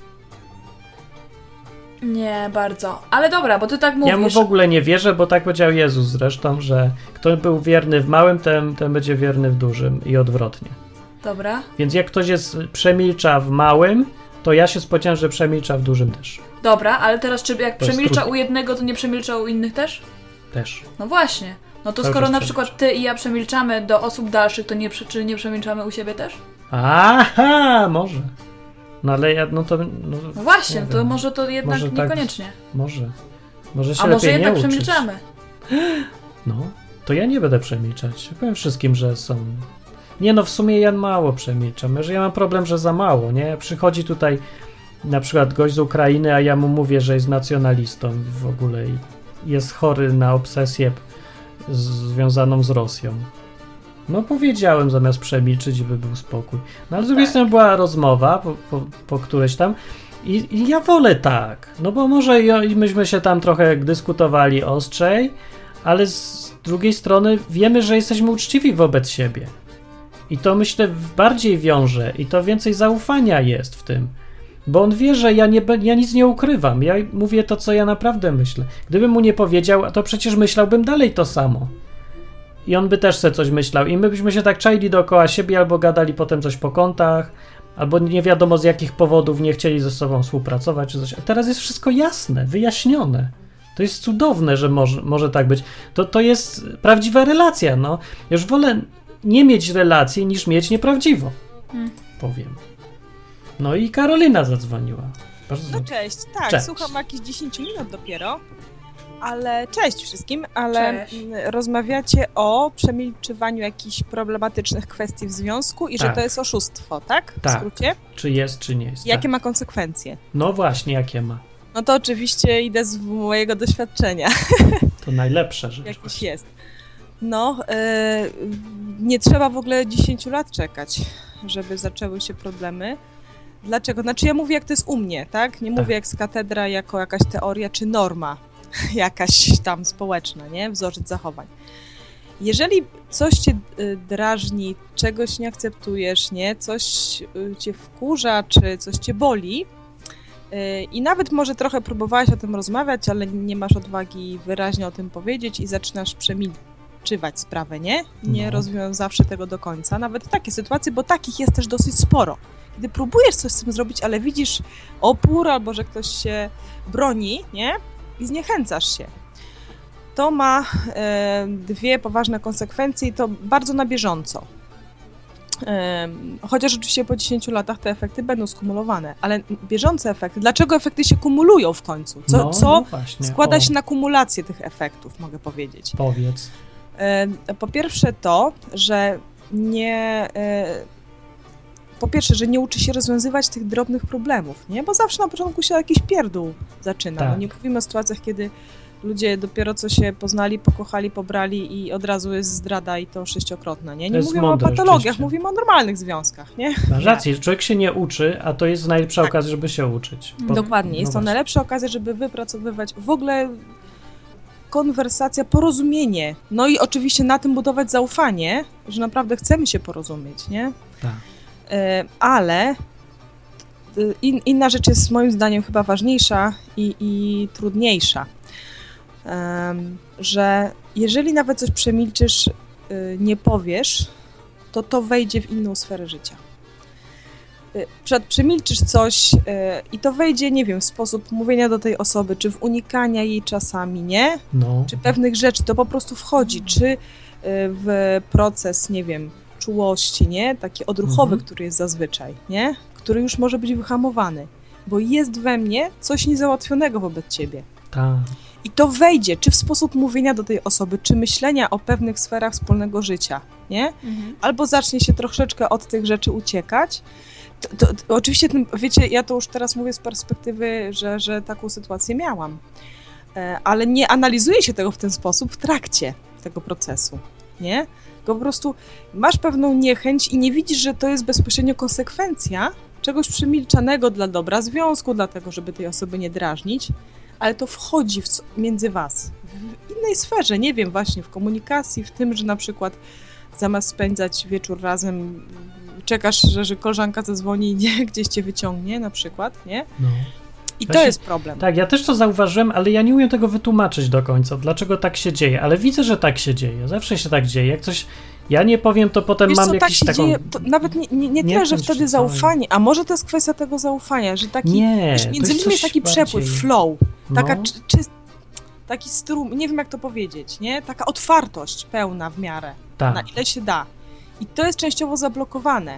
Nie bardzo, ale dobra, bo ty tak mówisz. Ja mu w ogóle nie wierzę, bo tak powiedział Jezus zresztą, że kto był wierny w małym, ten będzie wierny w dużym i odwrotnie. Dobra. Więc jak ktoś przemilcza w małym, to ja się spodziewam, że przemilcza w dużym też. Dobra, ale teraz czy jak to przemilcza u jednego, to nie przemilcza u innych też? Też. No właśnie. No to Cały skoro czas na przykład ty i ja przemilczamy do osób dalszych, to czy nie przemilczamy u siebie też? Aha, może. No ale ja, no to... No właśnie, to wiem. może to jednak może niekoniecznie. Tak, może się a lepiej może jednak nie uczyć. przemilczamy. No, to ja nie będę przemilczać. Powiem wszystkim, że są... Nie no, w sumie ja mało przemilczam. Że ja mam problem, że za mało, nie? Przychodzi tutaj na przykład gość z Ukrainy, a ja mu mówię, że jest nacjonalistą w ogóle i jest chory na obsesję związaną z Rosją. No powiedziałem zamiast przemilczyć, żeby był spokój. No ale z drugiej strony była rozmowa po którejś tam i ja wolę tak. No bo może myśmy się tam trochę dyskutowali ostrzej, ale z drugiej strony wiemy, że jesteśmy uczciwi wobec siebie. I to myślę bardziej wiąże i to więcej zaufania jest w tym. Bo on wie, że ja nic nie ukrywam. Ja mówię to, co ja naprawdę myślę. Gdybym mu nie powiedział, to przecież myślałbym dalej to samo. I on by też sobie coś myślał. I my byśmy się tak czaili dookoła siebie, albo gadali potem coś po kątach, albo nie wiadomo z jakich powodów nie chcieli ze sobą współpracować, czy coś. A teraz jest wszystko jasne, wyjaśnione. To jest cudowne, że może tak być. To jest prawdziwa relacja, no. Już wolę nie mieć relacji, niż mieć nieprawdziwą. Powiem. No i Karolina zadzwoniła. No cześć, tak, Cześć. słucham jakieś 10 minut dopiero. Ale cześć wszystkim, ale Cześć. rozmawiacie o przemilczywaniu jakichś problematycznych kwestii w związku i że Tak. to jest oszustwo, tak? W Tak. skrócie? Czy jest, czy nie jest. Jakie tak. ma konsekwencje? No właśnie, jakie ma. No to oczywiście idę z mojego doświadczenia, To najlepsza rzecz. jakieś właśnie. jest. No, nie trzeba w ogóle 10 lat czekać, żeby zaczęły się problemy. Dlaczego? Znaczy ja mówię, jak to jest u mnie, tak? Nie Tak. mówię jak z katedra, jako jakaś teoria czy norma jakaś tam społeczna, nie? Wzorzec zachowań. Jeżeli coś cię drażni, czegoś nie akceptujesz, nie? Coś cię wkurza, czy coś cię boli i nawet może trochę próbowałaś o tym rozmawiać, ale nie masz odwagi wyraźnie o tym powiedzieć i zaczynasz przemilczywać sprawę, nie? Nie No. rozwiązawszy tego do końca. Nawet takie sytuacje, bo takich jest też dosyć sporo. Kiedy próbujesz coś z tym zrobić, ale widzisz opór albo że ktoś się broni, nie? I zniechęcasz się. To ma dwie poważne konsekwencje i to bardzo na bieżąco. Chociaż oczywiście po 10 latach te efekty będą skumulowane, ale bieżące efekty, dlaczego efekty się kumulują w końcu? Co właśnie. składa się na kumulację tych efektów, mogę powiedzieć. Powiedz. Po pierwsze to, że że nie uczy się rozwiązywać tych drobnych problemów, nie? Bo zawsze na początku się jakiś pierdół zaczyna. Tak. No nie mówimy o sytuacjach, kiedy ludzie dopiero co się poznali, pokochali, pobrali i od razu jest zdrada i to 6-krotna, nie? To Nie jest mówimy mądre o patologiach, rzeczywiście. mówimy o normalnych związkach, nie? Masz rację, człowiek się nie uczy, a to jest najlepsza Tak. okazja, żeby się uczyć. Dokładnie, jest to właśnie. najlepsza okazja, żeby wypracowywać w ogóle konwersacja, porozumienie. No i oczywiście na tym budować zaufanie, że naprawdę chcemy się porozumieć, nie? Tak. Ale inna rzecz jest moim zdaniem chyba ważniejsza i trudniejsza. Że jeżeli nawet coś przemilczysz, nie powiesz, to wejdzie w inną sferę życia. Przemilczysz coś i to wejdzie, nie wiem, w sposób mówienia do tej osoby, czy w unikania jej czasami, nie? No. Czy pewnych rzeczy, to po prostu wchodzi, czy w proces, nie wiem, czułości, nie? Taki odruchowy, który jest zazwyczaj, nie? Który już może być wyhamowany, bo jest we mnie coś niezałatwionego wobec ciebie. Tak. I to wejdzie, czy w sposób mówienia do tej osoby, czy myślenia o pewnych sferach wspólnego życia, nie? Albo zacznie się troszeczkę od tych rzeczy uciekać. To oczywiście, wiecie, ja to już teraz mówię z perspektywy, że taką sytuację miałam, ale nie analizuje się tego w ten sposób w trakcie tego procesu, nie? Tylko po prostu masz pewną niechęć i nie widzisz, że to jest bezpośrednio konsekwencja czegoś przemilczanego dla dobra związku, dlatego, żeby tej osoby nie drażnić, ale to wchodzi między was w innej sferze, nie wiem, właśnie w komunikacji, w tym, że na przykład zamiast spędzać wieczór razem, czekasz, że koleżanka zadzwoni i nie, gdzieś cię wyciągnie na przykład, nie? No. I Właśnie, to jest problem. Tak, ja też to zauważyłem, ale ja nie umiem tego wytłumaczyć do końca, dlaczego tak się dzieje, ale widzę, że tak się dzieje, zawsze się tak dzieje, jak coś ja nie powiem, to potem Wiesz mam co, jakiś tak się taką... dzieje, to nawet nie tyle, że chęć wtedy czy co, zaufanie, a może to jest kwestia tego zaufania, że taki, Nie, wiesz, to między jest nimi jest coś taki przepływ, bardziej- flow, taka No. taki strum, nie wiem jak to powiedzieć, nie? Taka otwartość pełna w miarę, Tak. na ile się da. I to jest częściowo zablokowane.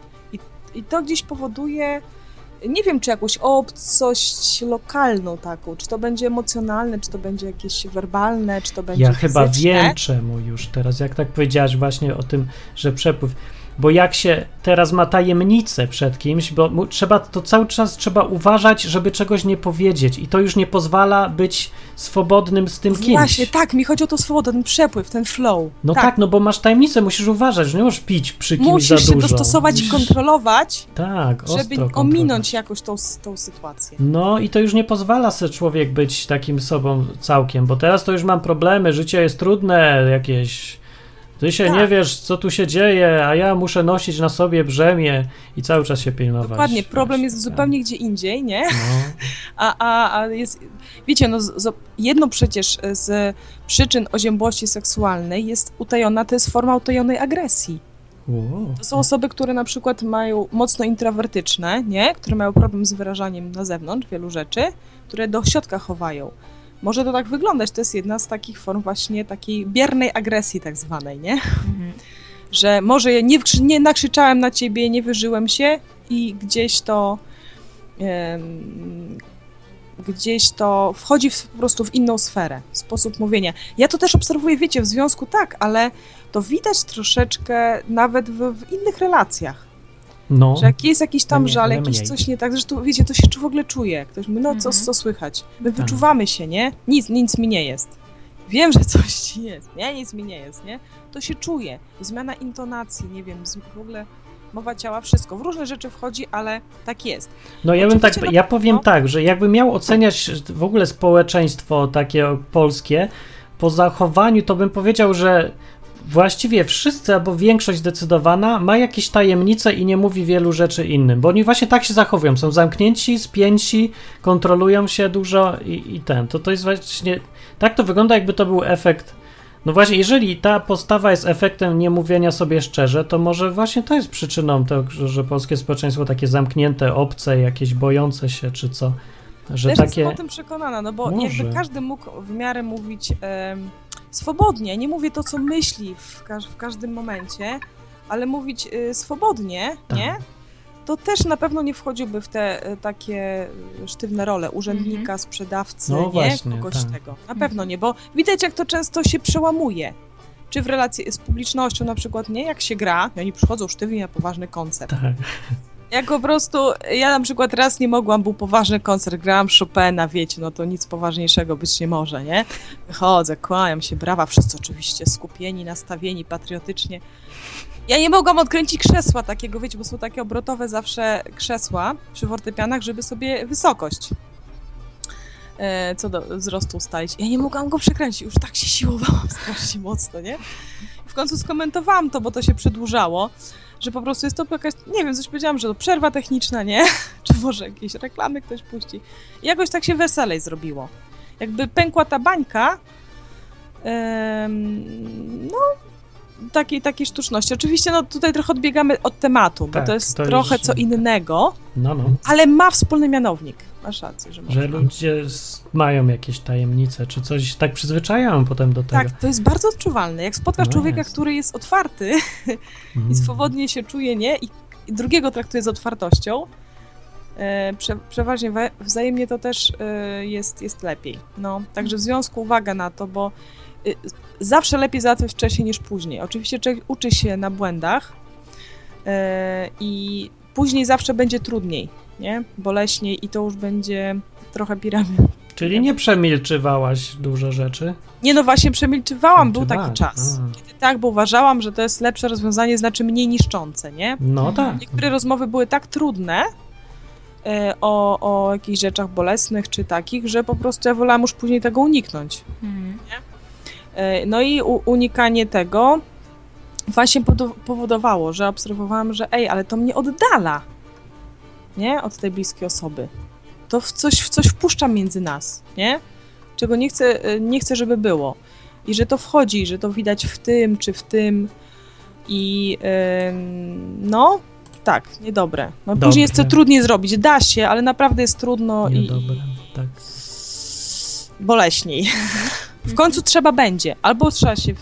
I to gdzieś powoduje, nie wiem, czy jakąś obcość lokalną taką, czy to będzie emocjonalne, czy to będzie jakieś werbalne, czy to będzie Ja chyba fizyczne. wiem czemu już teraz, jak tak powiedziałaś właśnie o tym, że przepływ, bo jak się teraz ma tajemnicę przed kimś, bo to cały czas trzeba uważać, żeby czegoś nie powiedzieć i to już nie pozwala być swobodnym z tym kimś. Właśnie, tak, mi chodzi o to swobodę, ten przepływ, ten flow. No tak, no bo masz tajemnicę, musisz uważać, że nie możesz pić przy kimś Musisz za się dużo. dostosować i kontrolować, Tak, ostro żeby kontrolować. ominąć jakoś tą sytuację. No i to już nie pozwala sobie człowiek być takim sobą całkiem, bo teraz to już mam problemy, życie jest trudne jakieś, ty się Tak. nie wiesz, co tu się dzieje, a ja muszę nosić na sobie brzemię i cały czas się pilnować. Dokładnie, problem Wiesz, jest zupełnie gdzie indziej, nie? No, A jest, wiecie, no jedno przecież z przyczyn oziębłości seksualnej jest utajona, to jest forma utajonej agresji. wow. To są osoby, które na przykład mają mocno introwertyczne, nie? Które mają problem z wyrażaniem na zewnątrz wielu rzeczy, które do środka chowają. Może to tak wyglądać, to jest jedna z takich form właśnie takiej biernej agresji tak zwanej, nie? Że może ja nie nakrzyczałem na ciebie, nie wyżyłem się i gdzieś to gdzieś to wchodzi po prostu w inną sferę, sposób mówienia. Ja to też obserwuję, wiecie, w związku tak, ale to widać troszeczkę nawet w innych relacjach. No. Że jak jest jakiś tam Mniej, żal, ale jakiś mniej. coś nie tak, zresztą wiecie, to się w ogóle czuje. Ktoś mówi, no co słychać? My wyczuwamy się, nie? Nic mi nie jest. Wiem, że coś ci jest, nie? Nic mi nie jest, nie? To się czuje. Zmiana intonacji, nie wiem, w ogóle mowa ciała, wszystko. W różne rzeczy wchodzi, ale tak jest. No ja bym tak, Oczywiście, ja powiem tak, że jakbym miał oceniać w ogóle społeczeństwo takie polskie po zachowaniu, to bym powiedział, że właściwie wszyscy, albo większość zdecydowana ma jakieś tajemnice i nie mówi wielu rzeczy innym, bo oni właśnie tak się zachowują, są zamknięci, spięci, kontrolują się dużo i to jest właśnie, tak to wygląda, jakby to był efekt. No właśnie, jeżeli ta postawa jest efektem niemówienia sobie szczerze, to może właśnie to jest przyczyną tego, że polskie społeczeństwo takie zamknięte, obce, jakieś bojące się, czy co, że Też takie... jestem o tym przekonana, no bo Może. jakby każdy mógł w miarę mówić swobodnie, nie mówię to, co myśli w każdym momencie, ale mówić swobodnie, Tak. nie? To też na pewno nie wchodziłby w te takie sztywne role urzędnika, sprzedawcy, No nie? właśnie, Kogoś tak. tego. Na pewno nie, bo widać, jak to często się przełamuje. Czy w relacji z publicznością na przykład, nie? Jak się gra, i oni przychodzą sztywnie na poważny koncert. Tak. Jak po prostu, ja na przykład raz nie mogłam, był poważny koncert, grałam Chopina, wiecie, no to nic poważniejszego być nie może, nie? Wychodzę, kłaniam się, brawa, wszyscy oczywiście skupieni, nastawieni patriotycznie. Ja nie mogłam odkręcić krzesła takiego, wiecie, bo są takie obrotowe zawsze krzesła przy fortepianach, żeby sobie wysokość co do wzrostu ustalić. Ja nie mogłam go przekręcić, już tak się siłowałam strasznie mocno, nie? W końcu skomentowałam to, bo to się przedłużało, że po prostu jest to jakaś, nie wiem, coś powiedziałam, że to przerwa techniczna, nie? Czy może jakieś reklamy ktoś puści. I jakoś tak się weselej zrobiło. Jakby pękła ta bańka, no, takiej sztuczności. Oczywiście, no tutaj trochę odbiegamy od tematu, bo Tak, to jest to trochę już- co innego, No. ale ma wspólny mianownik. Masz rację, że Że można. ludzie mają jakieś tajemnice, czy coś tak przyzwyczajają potem do tego. Tak, to jest bardzo odczuwalne. Jak spotkasz No człowieka, jest. który jest otwarty i swobodnie się czuje, nie? I drugiego traktuje z otwartością, przeważnie wzajemnie to też jest lepiej. No, także w związku uwaga na to, bo zawsze lepiej załatwiać wcześniej niż później. Oczywiście człowiek uczy się na błędach i później zawsze będzie trudniej, nie? Boleśniej i to już będzie trochę piramid. Czyli nie przemilczywałaś dużo rzeczy? Nie, no właśnie przemilczywałam, był taki Przemilczywałaś, czas. Kiedy tak, bo uważałam, że to jest lepsze rozwiązanie, znaczy mniej niszczące, nie? No tak. Niektóre rozmowy były tak trudne o jakichś rzeczach bolesnych czy takich, że po prostu ja wolałam już później tego uniknąć. No i unikanie tego właśnie powodowało, że obserwowałam, że ale to mnie oddala, nie? Od tej bliskiej osoby. To w coś wpuszcza między nas, nie? Czego nie chcę, żeby było. I że to wchodzi, że to widać w tym czy w tym i no tak, niedobre. No, później jest to trudniej zrobić. Da się, ale naprawdę jest trudno Niedobre, tak. boleśniej. W końcu trzeba będzie. Albo trzeba się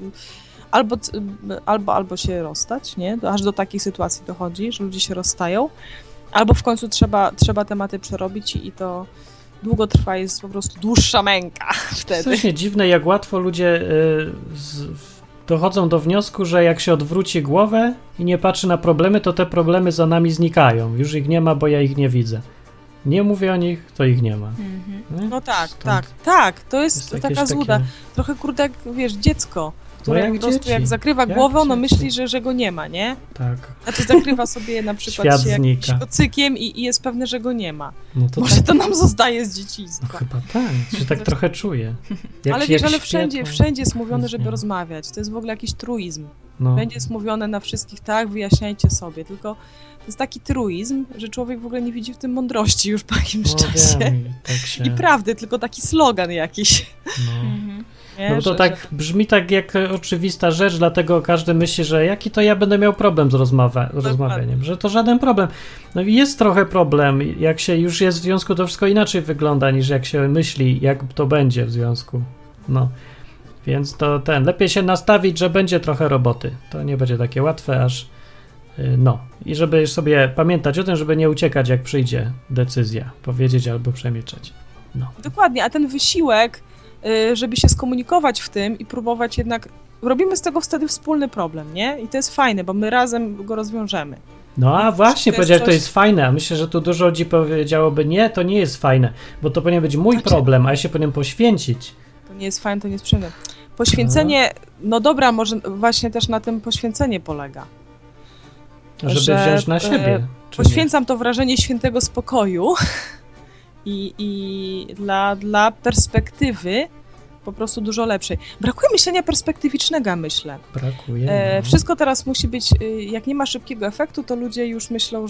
albo się rozstać, nie? Aż do takiej sytuacji dochodzi, że ludzie się rozstają. Albo w końcu trzeba tematy przerobić i to długo trwa, jest po prostu dłuższa męka wtedy. Coś nie dziwne, jak łatwo ludzie dochodzą do wniosku, że jak się odwróci głowę i nie patrzy na problemy, to te problemy za nami znikają. Już ich nie ma, bo ja ich nie widzę. Nie mówię o nich, to ich nie ma. Nie? No tak, Stąd tak. To jest taka jakieś złuda. takie- Trochę kurde jak, wiesz, dziecko, które jak po prostu dzieci. jak zakrywa Jak głowę, ono dzieci. myśli, że go nie ma, nie? Tak. Znaczy zakrywa sobie na przykład Świat się znika. jakimś kocykiem i jest pewne, że go nie ma. No to Może tak. to nam zostaje z dzieciństwa. Chyba tak, że tak trochę czuję. Ale wiesz, ale śpię, to wszędzie jest mówione, nic żeby nie ma. rozmawiać. To jest w ogóle jakiś truizm. No. Wszędzie jest mówione na wszystkich, tak, wyjaśniajcie sobie. Tylko to jest taki truizm, że człowiek w ogóle nie widzi w tym mądrości już po jakimś czasie. Wiem, tak się... I prawdy, tylko taki slogan jakiś. No. Nie, No bo to że- tak brzmi tak jak oczywista rzecz, dlatego każdy myśli, że jaki to ja będę miał problem z rozmawianiem, że to żaden problem. No i jest trochę problem, jak się już jest w związku, to wszystko inaczej wygląda niż jak się myśli, jak to będzie w związku. No, więc to lepiej się nastawić, że będzie trochę roboty. To nie będzie takie łatwe, aż no. I żeby sobie pamiętać o tym, żeby nie uciekać, jak przyjdzie decyzja, powiedzieć albo przemilczeć. No. Dokładnie, a ten wysiłek, żeby się skomunikować w tym i próbować jednak... Robimy z tego wtedy wspólny problem, nie? I to jest fajne, bo my razem go rozwiążemy. No a właśnie, powiedziałeś, coś... to jest fajne, a myślę, że tu dużo ludzi powiedziałoby, nie, to nie jest fajne, bo to powinien być mój problem, a ja się powinien poświęcić. To nie jest fajne, to nie jest przyjemne. Poświęcenie, no dobra, może właśnie też na tym poświęcenie polega. Żeby wziąć na siebie. Poświęcam to wrażenie świętego spokoju i dla perspektywy po prostu dużo lepszej. Brakuje myślenia perspektywicznego, myślę. Brakuje. No. Wszystko teraz musi być, jak nie ma szybkiego efektu, to ludzie już myślą,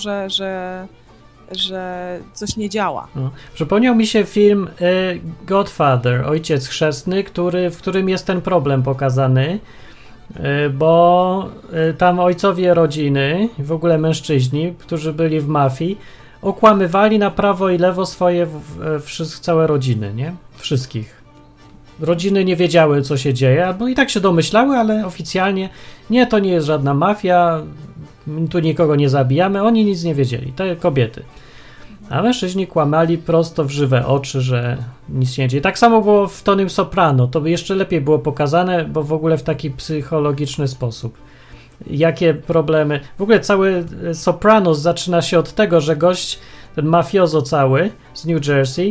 że coś nie działa. No. Przypomniał mi się film Godfather, Ojciec Chrzestny, w którym jest ten problem pokazany, bo tam ojcowie rodziny, w ogóle mężczyźni, którzy byli w mafii, okłamywali na prawo i lewo swoje całe rodziny, nie? Wszystkich. Rodziny nie wiedziały, co się dzieje, albo i tak się domyślały, ale oficjalnie nie, to nie jest żadna mafia, tu nikogo nie zabijamy, oni nic nie wiedzieli, te kobiety. A mężczyźni kłamali prosto w żywe oczy, że nic się nie dzieje. Tak samo było w Tonym Soprano, to by jeszcze lepiej było pokazane, bo w ogóle w taki psychologiczny sposób. Jakie problemy... W ogóle cały Sopranos zaczyna się od tego, że gość, ten mafiozo cały z New Jersey,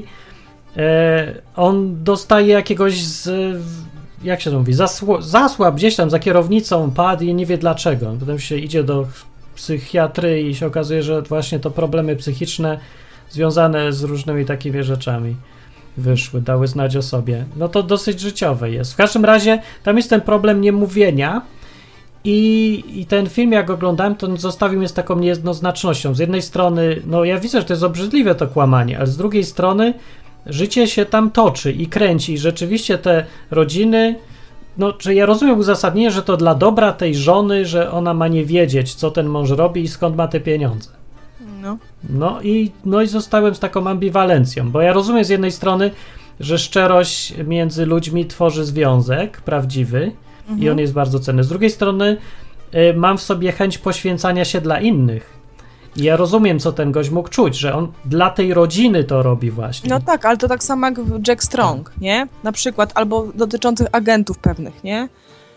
on dostaje jakiegoś jak się to mówi, zasłab gdzieś tam za kierownicą, padł i nie wie dlaczego. Potem się idzie do psychiatry i się okazuje, że właśnie to problemy psychiczne związane z różnymi takimi rzeczami wyszły, dały znać o sobie. No to dosyć życiowe jest. W każdym razie tam jest ten problem niemówienia i ten film, jak oglądałem, to zostawił mnie z taką niejednoznacznością. Z jednej strony, no ja widzę, że to jest obrzydliwe to kłamanie, ale z drugiej strony życie się tam toczy i kręci i rzeczywiście te rodziny, no czy ja rozumiem uzasadnienie, że to dla dobra tej żony, że ona ma nie wiedzieć, co ten mąż robi i skąd ma te pieniądze. No i zostałem z taką ambiwalencją, bo ja rozumiem z jednej strony, że szczerość między ludźmi tworzy związek prawdziwy i on jest bardzo cenny. Z drugiej strony mam w sobie chęć poświęcania się dla innych. I ja rozumiem, co ten gość mógł czuć, że on dla tej rodziny to robi właśnie. No tak, ale to tak samo jak Jack Strong, nie? Na przykład, albo dotyczących agentów pewnych, nie?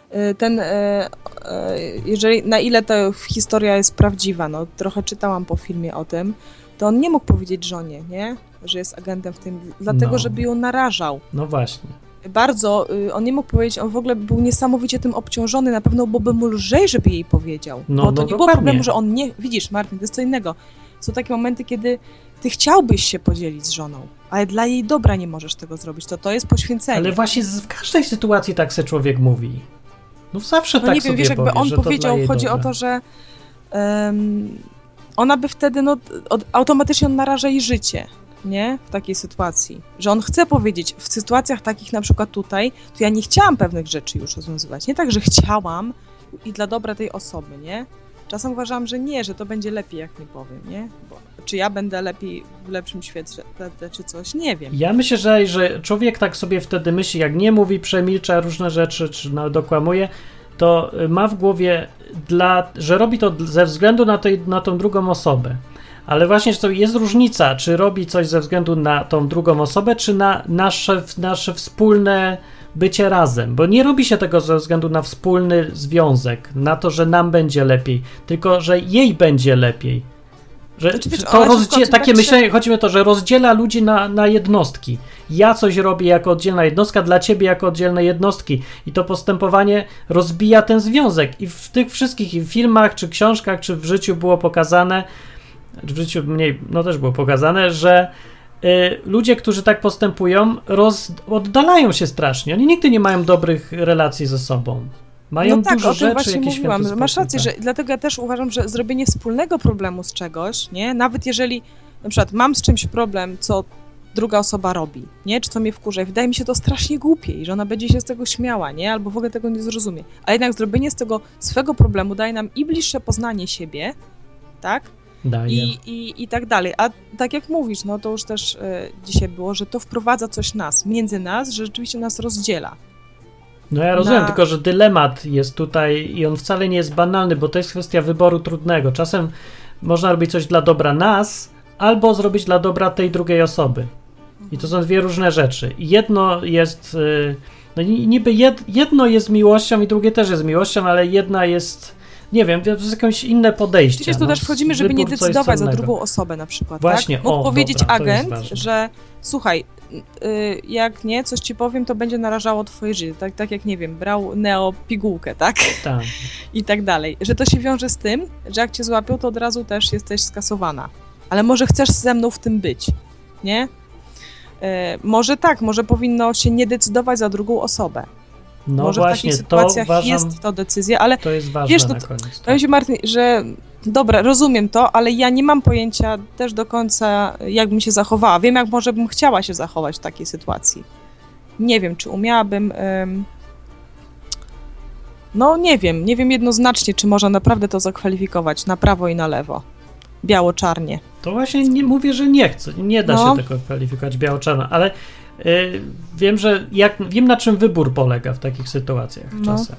Jeżeli na ile ta historia jest prawdziwa, no trochę czytałam po filmie o tym, to on nie mógł powiedzieć żonie, nie? Że jest agentem w tym, dlatego, żeby ją narażał. No właśnie. Bardzo, on nie mógł powiedzieć, on w ogóle był niesamowicie tym obciążony, na pewno byłoby mu lżej, żeby jej powiedział. Bo to nie było problemu, że on nie... Widzisz, Martin, to jest co innego. Są takie momenty, kiedy ty chciałbyś się podzielić z żoną, ale dla jej dobra nie możesz tego zrobić. To jest poświęcenie. Ale właśnie w każdej sytuacji tak se człowiek mówi. No zawsze tak nie wiem, sobie wiesz, jakby powie, on że to powiedział, dla jej chodzi dobra. o to, że ona by wtedy, automatycznie on naraża jej życie, nie? W takiej sytuacji. Że on chce powiedzieć, w sytuacjach takich na przykład tutaj, to ja nie chciałam pewnych rzeczy już rozwiązywać. Nie tak, że chciałam i dla dobra tej osoby, nie? Czasem uważam, że nie, że to będzie lepiej, jak nie powiem, nie? Bo, czy ja będę lepiej w lepszym świecie, czy coś, nie wiem. Ja myślę, że człowiek tak sobie wtedy myśli, jak nie mówi, przemilcza różne rzeczy, czy dokłamuje, to ma w głowie, że robi to ze względu na tą drugą osobę. Ale właśnie jest różnica, czy robi coś ze względu na tą drugą osobę, czy na nasze wspólne bycie razem. Bo nie robi się tego ze względu na wspólny związek, na to, że nam będzie lepiej, tylko że jej będzie lepiej. Że takie myślenie, chodzi mi o to, że rozdziela ludzi na jednostki. Ja coś robię jako oddzielna jednostka, dla ciebie jako oddzielne jednostki. I to postępowanie rozbija ten związek. I w tych wszystkich filmach, czy książkach, czy w życiu było pokazane, w życiu mniej, też było pokazane, że ludzie, którzy tak postępują, oddalają się strasznie. Oni nigdy nie mają dobrych relacji ze sobą. Mają dużo rzeczy, jakieś mówiłam, święte masz rację, spokój, że dlatego ja też uważam, że zrobienie wspólnego problemu z czegoś, nie? Nawet jeżeli na przykład mam z czymś problem, co druga osoba robi, nie? Czy co mnie wkurza, i wydaje mi się to strasznie głupie i że ona będzie się z tego śmiała, nie? Albo w ogóle tego nie zrozumie. A jednak zrobienie z tego swego problemu daje nam i bliższe poznanie siebie, tak? I tak dalej. A tak jak mówisz, to już też dzisiaj było, że to wprowadza coś między nas, że rzeczywiście nas rozdziela. No ja rozumiem, tylko że dylemat jest tutaj i on wcale nie jest banalny, bo to jest kwestia wyboru trudnego. Czasem można robić coś dla dobra nas, albo zrobić dla dobra tej drugiej osoby. I to są dwie różne rzeczy. I jedno jest, no niby jedno jest miłością i drugie też jest miłością, ale jedna jest, nie wiem, to jest jakieś inne podejście. Przecież tu też wchodzimy, żeby nie decydować za drugą osobę na przykład, właśnie, tak? Mógł powiedzieć dobra, agent, że słuchaj, jak nie, coś ci powiem, to będzie narażało twoje życie. Tak jak, nie wiem, brał Neo pigułkę, tak? Tak. I tak dalej. Że to się wiąże z tym, że jak cię złapią, to od razu też jesteś skasowana. Ale może chcesz ze mną w tym być, nie? Może tak, może powinno się nie decydować za drugą osobę. No może właśnie, w takich sytuacjach to uważam, jest to decyzja, ale to jest ważne wiesz, na koniec. Tak. Powiem ci, Martin, że dobra, rozumiem to, ale ja nie mam pojęcia też do końca, jak bym się zachowała. Wiem, jak może bym chciała się zachować w takiej sytuacji. Nie wiem, czy umiałabym... No nie wiem jednoznacznie, czy można naprawdę to zakwalifikować na prawo i na lewo. Biało-czarnie. To właśnie nie mówię, że nie chcę. Nie da się tego kwalifikować biało-czarno, ale wiem, na czym wybór polega w takich sytuacjach czasem.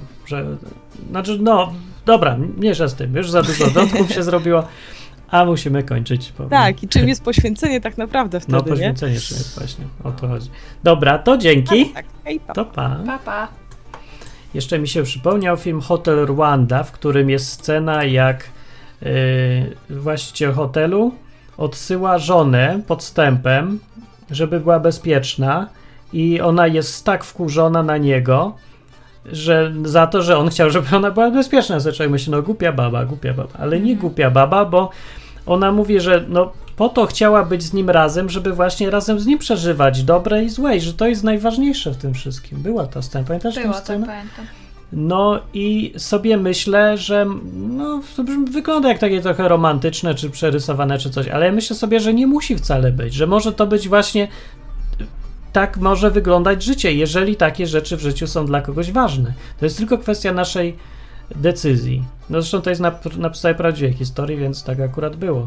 Dobra, mniejsza z tym, już za dużo wątków się zrobiło, a musimy kończyć. Tak, i czym jest poświęcenie tak naprawdę wtedy, poświęcenie czym jest właśnie, o to chodzi. Dobra, to dzięki. Tak. Hej, pa. To pa. Pa. Jeszcze mi się przypomniał film Hotel Rwanda, w którym jest scena, jak właściciel hotelu odsyła żonę podstępem, żeby była bezpieczna, i ona jest tak wkurzona na niego, że za to, że on chciał, żeby ona była bezpieczna. Zaczęły myśleć, no głupia baba, ale nie głupia baba, bo ona mówi, że no po to chciała być z nim razem, żeby właśnie razem z nim przeżywać dobre i złe, i że to jest najważniejsze w tym wszystkim. Była ta scena, pamiętasz tę scenę? Pamiętam. No i sobie myślę, że to wygląda jak takie trochę romantyczne, czy przerysowane, czy coś, ale ja myślę sobie, że nie musi wcale być, że może to być właśnie tak może wyglądać życie, jeżeli takie rzeczy w życiu są dla kogoś ważne. To jest tylko kwestia naszej decyzji. No zresztą to jest na podstawie prawdziwej historii, więc tak akurat było.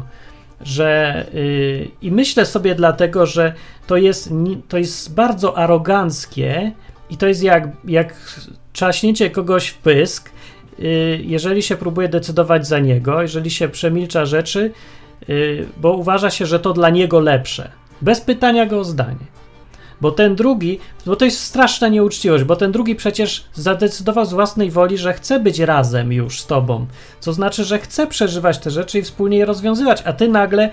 I myślę sobie dlatego, że to jest bardzo aroganckie i to jest jak trzaśnięcie kogoś w pysk, jeżeli się próbuje decydować za niego, jeżeli się przemilcza rzeczy, bo uważa się, że to dla niego lepsze. Bez pytania go o zdanie. Bo ten drugi, bo to jest straszna nieuczciwość, bo ten drugi przecież zadecydował z własnej woli, że chce być razem już z tobą. Co znaczy, że chce przeżywać te rzeczy i wspólnie je rozwiązywać, a ty nagle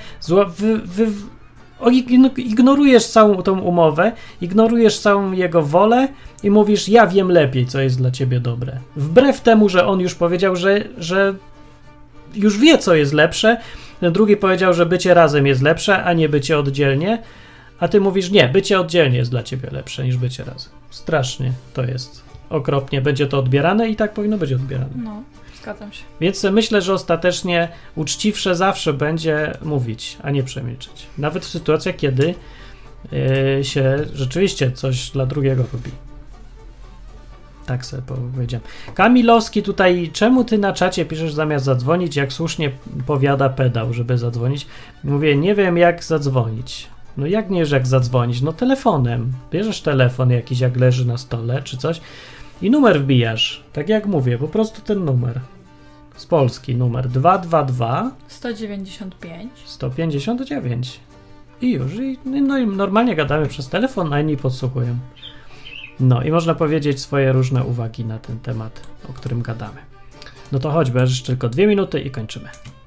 ignorujesz całą tą umowę, ignorujesz całą jego wolę i mówisz, ja wiem lepiej, co jest dla ciebie dobre. Wbrew temu, że on już powiedział, że już wie, co jest lepsze, ten drugi powiedział, że bycie razem jest lepsze, a nie bycie oddzielnie, a ty mówisz, nie, bycie oddzielnie jest dla ciebie lepsze niż bycie razem. Strasznie to jest. Okropnie będzie to odbierane i tak powinno być odbierane. No, zgadzam się. Więc myślę, że ostatecznie uczciwsze zawsze będzie mówić, a nie przemilczeć. Nawet w sytuacjach, kiedy się rzeczywiście coś dla drugiego robi. Tak sobie powiedziałem. Kamilowski tutaj, czemu ty na czacie piszesz zamiast zadzwonić, jak słusznie powiada pedał, żeby zadzwonić? Mówię, nie wiem jak zadzwonić. No jak nie wiesz jak zadzwonić? No telefonem. Bierzesz telefon jakiś, jak leży na stole czy coś i numer wbijasz. Tak jak mówię, po prostu ten numer. Z Polski numer 222 195 159 i już. No i normalnie gadamy przez telefon, a inni podsłuchują. No i można powiedzieć swoje różne uwagi na ten temat, o którym gadamy. No to chodź, bo jeszcze tylko 2 minuty i kończymy.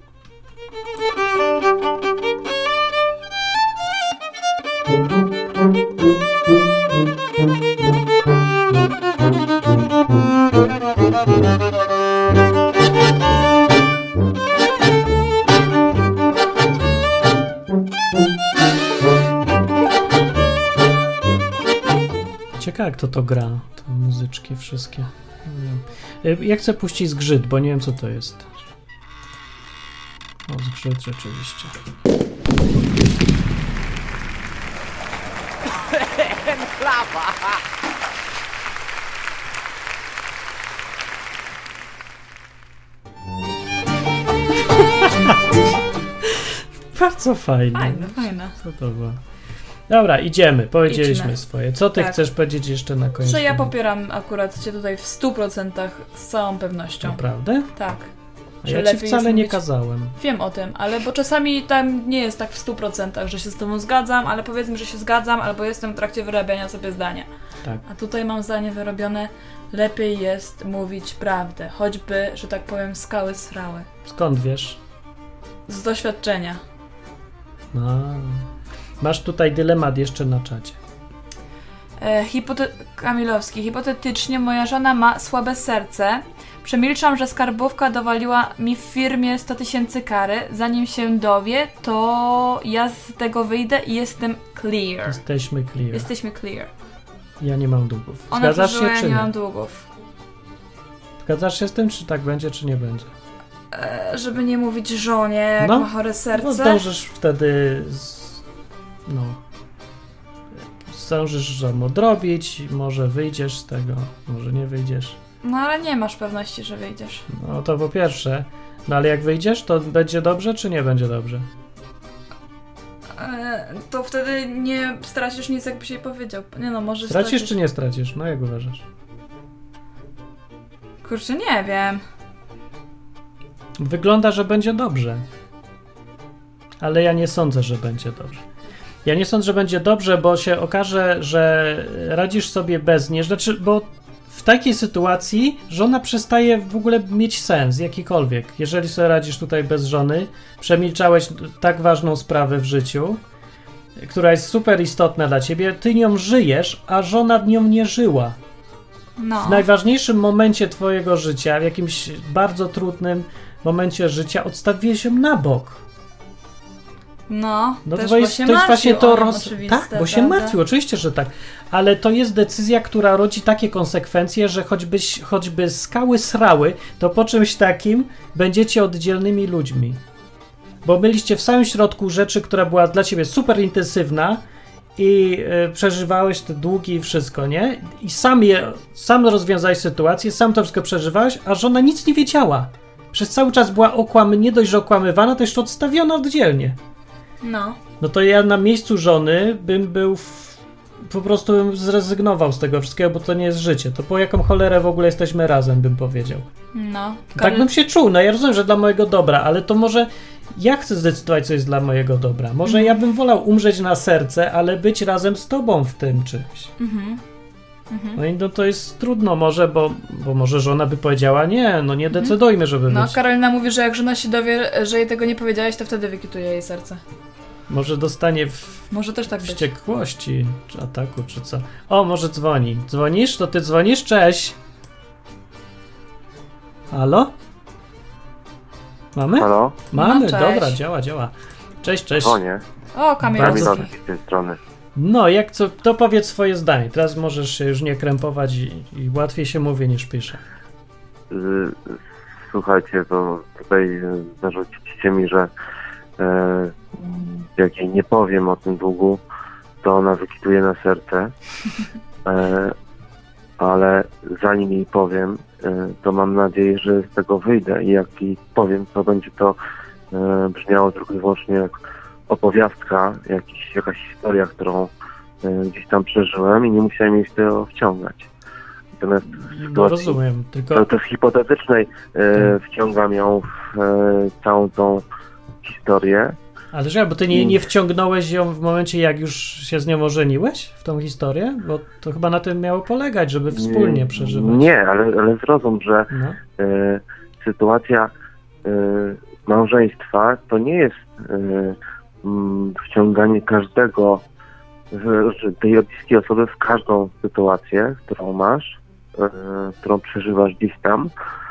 Ciekawe jak to gra, te muzyczki wszystkie. Nie wiem. Ja chcę puścić zgrzyt, bo nie wiem co to jest. O, zgrzyt rzeczywiście. Bardzo fajne. Fajne. Co to było? Dobra, idziemy. Powiedzieliśmy Idźmy. swoje. Co ty Tak. chcesz powiedzieć jeszcze na koniec? Że ja popieram akurat cię tutaj w 100% z całą pewnością. Naprawdę? Tak. A ja ci wcale nie kazałem. Wiem o tym, ale bo czasami tam nie jest tak w 100%, że się z tobą zgadzam, ale powiedzmy, że się zgadzam, albo jestem w trakcie wyrabiania sobie zdania. Tak. A tutaj mam zdanie wyrobione, lepiej jest mówić prawdę, choćby, że tak powiem, skały srały. Skąd wiesz? Z doświadczenia. No. Masz tutaj dylemat jeszcze na czacie. Kamilowski. Hipotetycznie moja żona ma słabe serce. Przemilczam, że skarbówka dowaliła mi w firmie 100 000 kary. Zanim się dowie, to ja z tego wyjdę i jestem clear. Jesteśmy clear. Clear. Ja nie mam długów. Ona Zgadzasz przeżyła, się, ja czy nie nie? mam długów. Zgadzasz się z tym, czy tak będzie, czy nie będzie? Żeby nie mówić żonie, jak ma chore serce. No zdążysz wtedy zdążysz odrobić, może wyjdziesz z tego, może nie wyjdziesz. No ale nie masz pewności, że wyjdziesz. No to po pierwsze, no ale jak wyjdziesz, to będzie dobrze, czy nie będzie dobrze? To wtedy nie stracisz nic, jakbyś jej powiedział. Nie no, może Stracisz czy nie stracisz? No jak uważasz? Kurczę, nie wiem. Wygląda, że będzie dobrze. Ale ja nie sądzę, że będzie dobrze. Ja nie sądzę, że będzie dobrze, bo się okaże, że radzisz sobie bez niej. Znaczy, bo w takiej sytuacji żona przestaje w ogóle mieć sens, jakikolwiek. Jeżeli sobie radzisz tutaj bez żony, przemilczałeś tak ważną sprawę w życiu, która jest super istotna dla ciebie, ty nią żyjesz, a żona nią nie żyła. No. W najważniejszym momencie twojego życia, w jakimś bardzo trudnym momencie życia, odstawiłeś ją na bok. No też, to jest właśnie to tak, bo się martwił, oczywiście, że tak. Ale to jest decyzja, która rodzi takie konsekwencje, że choćby skały srały, to po czymś takim będziecie oddzielnymi ludźmi. Bo byliście w samym środku rzeczy, która była dla ciebie super intensywna i przeżywałeś te długi i wszystko, nie? I sam rozwiązałeś sytuację, sam to wszystko przeżywałeś, a żona nic nie wiedziała. Przez cały czas była nie dość, że okłamywana, to jeszcze odstawiona oddzielnie. No to ja na miejscu żony po prostu bym zrezygnował z tego wszystkiego, bo to nie jest życie. To po jaką cholerę w ogóle jesteśmy razem, bym powiedział. No. Tak bym się czuł. No ja rozumiem, że dla mojego dobra, ale to może ja chcę zdecydować, co jest dla mojego dobra. Może ja bym wolał umrzeć na serce, ale być razem z tobą w tym czymś. No i no to jest trudno może, bo może żona by powiedziała nie decydujmy, żeby być. No, Karolina mówi, że jak żona się dowie, że jej tego nie powiedziałeś, to wtedy wykituje jej serce. Może dostanie może też tak wściekłości, czy ataku, czy co. O, może dzwoni. Dzwonisz? To ty dzwonisz? Cześć! Halo? Mamy? Halo? Mamy, no, dobra, działa. Cześć. Dzwonię. O, Kamilowski. Z tej strony. No, to powiedz swoje zdanie. Teraz możesz się już nie krępować i łatwiej się mówi niż pisze. Słuchajcie, to tutaj zarzucicie mi, że jak jej nie powiem o tym długu, to ona wykituje na serce. Ale zanim jej powiem, to mam nadzieję, że z tego wyjdę i jak jej powiem, to będzie to brzmiało tylko i wyłącznie jak opowiastka, jakaś historia, którą gdzieś tam przeżyłem i nie musiałem jej w to wciągać. Natomiast w sytuacji, rozumiem, tylko... to w hipotetycznej wciągam ją w całą tą historię. Ale że, bo ty nie wciągnąłeś ją w momencie, jak już się z nią ożeniłeś w tą historię? Bo to chyba na tym miało polegać, żeby wspólnie przeżywać. Nie, ale zrozum, że sytuacja małżeństwa to nie jest wciąganie każdego, tej bliskiej osoby w każdą sytuację, którą masz, którą przeżywasz gdzieś tam,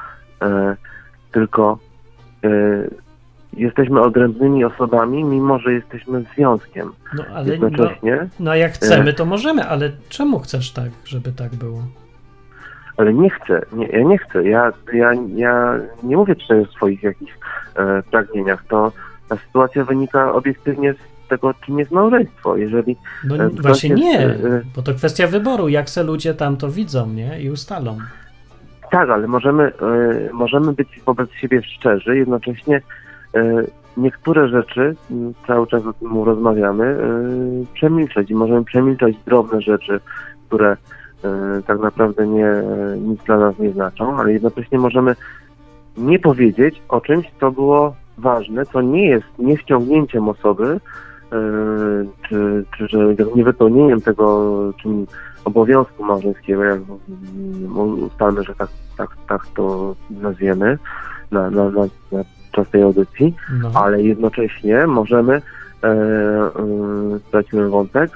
tylko jesteśmy odrębnymi osobami, mimo że jesteśmy związkiem. No ale jednocześnie, no jak chcemy, to możemy, ale czemu chcesz tak, żeby tak było? Ale nie chcę, ja nie chcę. Ja nie mówię tutaj o swoich jakichś pragnieniach. Ta sytuacja wynika obiektywnie z tego, czym jest małżeństwo. Jeżeli właśnie nie, bo to kwestia wyboru, jak se ludzie tam to widzą, nie? I ustalą. Tak, ale możemy być wobec siebie szczerzy, jednocześnie niektóre rzeczy, cały czas o tym rozmawiamy, przemilczeć i możemy przemilczać drobne rzeczy, które tak naprawdę nic dla nas nie znaczą, ale jednocześnie możemy nie powiedzieć o czymś, co było ważne, co nie jest niewciągnięciem osoby, czy że niewypełnieniem tego czym obowiązku małżeńskiego, jak ustalmy, że tak to nazwiemy na czas tej audycji, ale jednocześnie możemy straciłem wątek,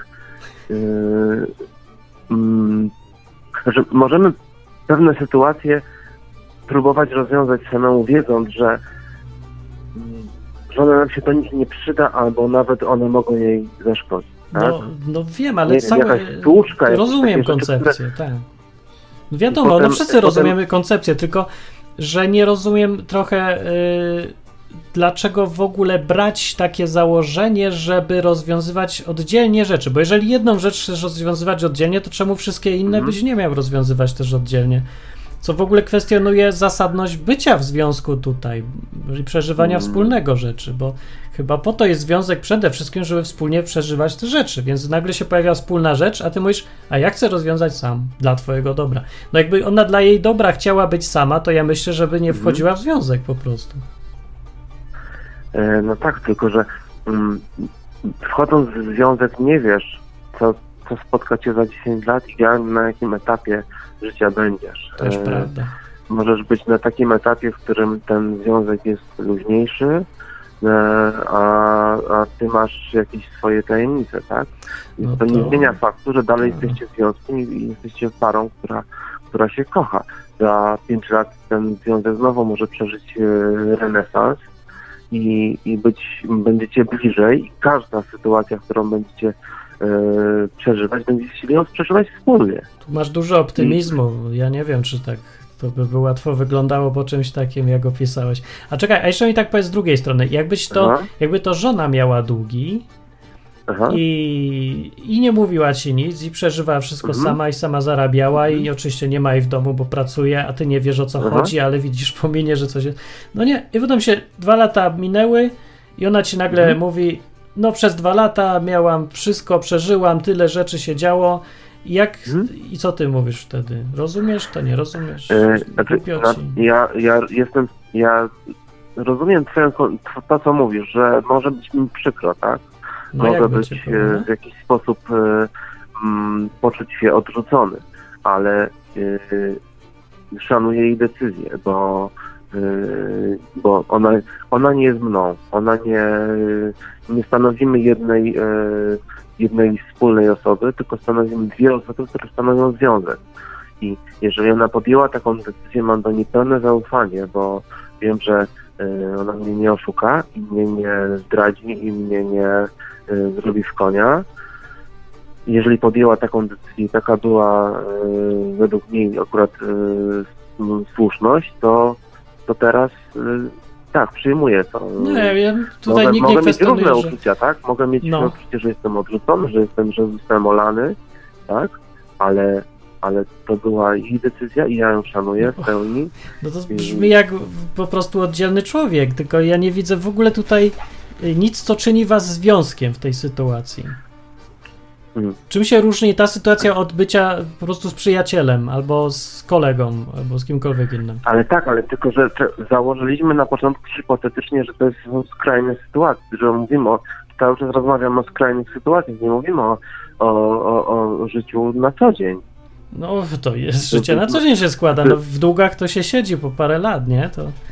że możemy pewne sytuacje próbować rozwiązać samemu, wiedząc, że one nam się do nich nie przyda, albo nawet one mogą jej zaszkodzić. Tak? No wiem, ale rozumiem koncepcję, tak. No wiadomo, potem, wszyscy rozumiemy koncepcję, tylko że nie rozumiem trochę dlaczego w ogóle brać takie założenie, żeby rozwiązywać oddzielnie rzeczy, bo jeżeli jedną rzecz chcesz rozwiązywać oddzielnie, to czemu wszystkie inne byś nie miał rozwiązywać też oddzielnie? Co w ogóle kwestionuje zasadność bycia w związku tutaj i przeżywania wspólnego rzeczy, bo chyba po to jest związek przede wszystkim, żeby wspólnie przeżywać te rzeczy, więc nagle się pojawia wspólna rzecz, a ty mówisz, a ja chcę rozwiązać sam, dla twojego dobra. No jakby ona dla jej dobra chciała być sama, to ja myślę, żeby nie wchodziła w związek po prostu. No tak, tylko że wchodząc w związek nie wiesz, co spotka cię za 10 lat i na jakim etapie życia będziesz. Też prawda. Możesz być na takim etapie, w którym ten związek jest luźniejszy, a ty masz jakieś swoje tajemnice, tak? No to nie zmienia faktu, że dalej jesteście w związku i jesteście parą, która się kocha. Za 5 lat ten związek znowu może przeżyć renesans i będziecie bliżej i każda sytuacja, którą będziecie przeżywać, będziecie chcieli ją przeżywać wspólnie. Tu masz dużo optymizmu. Ja nie wiem, czy tak to by łatwo wyglądało po czymś takim, jak opisałeś. A czekaj, a jeszcze mi tak powiedz z drugiej strony. Jakby to żona miała długi i nie mówiła ci nic i przeżywała wszystko sama i sama zarabiała i oczywiście nie ma jej w domu, bo pracuje, a ty nie wiesz, o co chodzi, ale widzisz po minie, że coś jest. No nie, i potem się 2 lata minęły i ona ci nagle mówi, no przez 2 lata miałam wszystko, przeżyłam, tyle rzeczy się działo. I co ty mówisz wtedy? Rozumiesz to, nie rozumiesz? Ja rozumiem to, co mówisz, że może być mi przykro, tak? No może być w jakiś sposób poczuć się odrzucony, ale szanuję jej decyzję, bo ona nie jest mną, nie stanowimy jednej wspólnej osoby, tylko stanowimy 2 osoby, które stanowią związek. I jeżeli ona podjęła taką decyzję, mam do niej pełne zaufanie, bo wiem, że ona mnie nie oszuka i mnie nie zdradzi i mnie nie zrobi w konia. Jeżeli podjęła taką decyzję, taka była według niej akurat słuszność, to teraz tak, przyjmuję to. Nie, tutaj nikt nie mogę mieć kwestionuje, różne uczucia, tak? Mogę mieć uczucie, że jestem odrzucony, że zostałem olany, tak? Ale to była jej decyzja i ja ją szanuję w pełni. No to brzmi jak po prostu oddzielny człowiek, tylko ja nie widzę w ogóle tutaj nic, co czyni was związkiem w tej sytuacji. Czym się różni ta sytuacja od bycia po prostu z przyjacielem, albo z kolegą, albo z kimkolwiek innym? Ale tylko, że założyliśmy na początku hipotetycznie, że to są skrajne sytuacje, że mówimy cały czas rozmawiamy o skrajnych sytuacjach, nie mówimy o życiu na co dzień. No to jest życie na co dzień się składa, no w długach to się siedzi po parę lat, nie?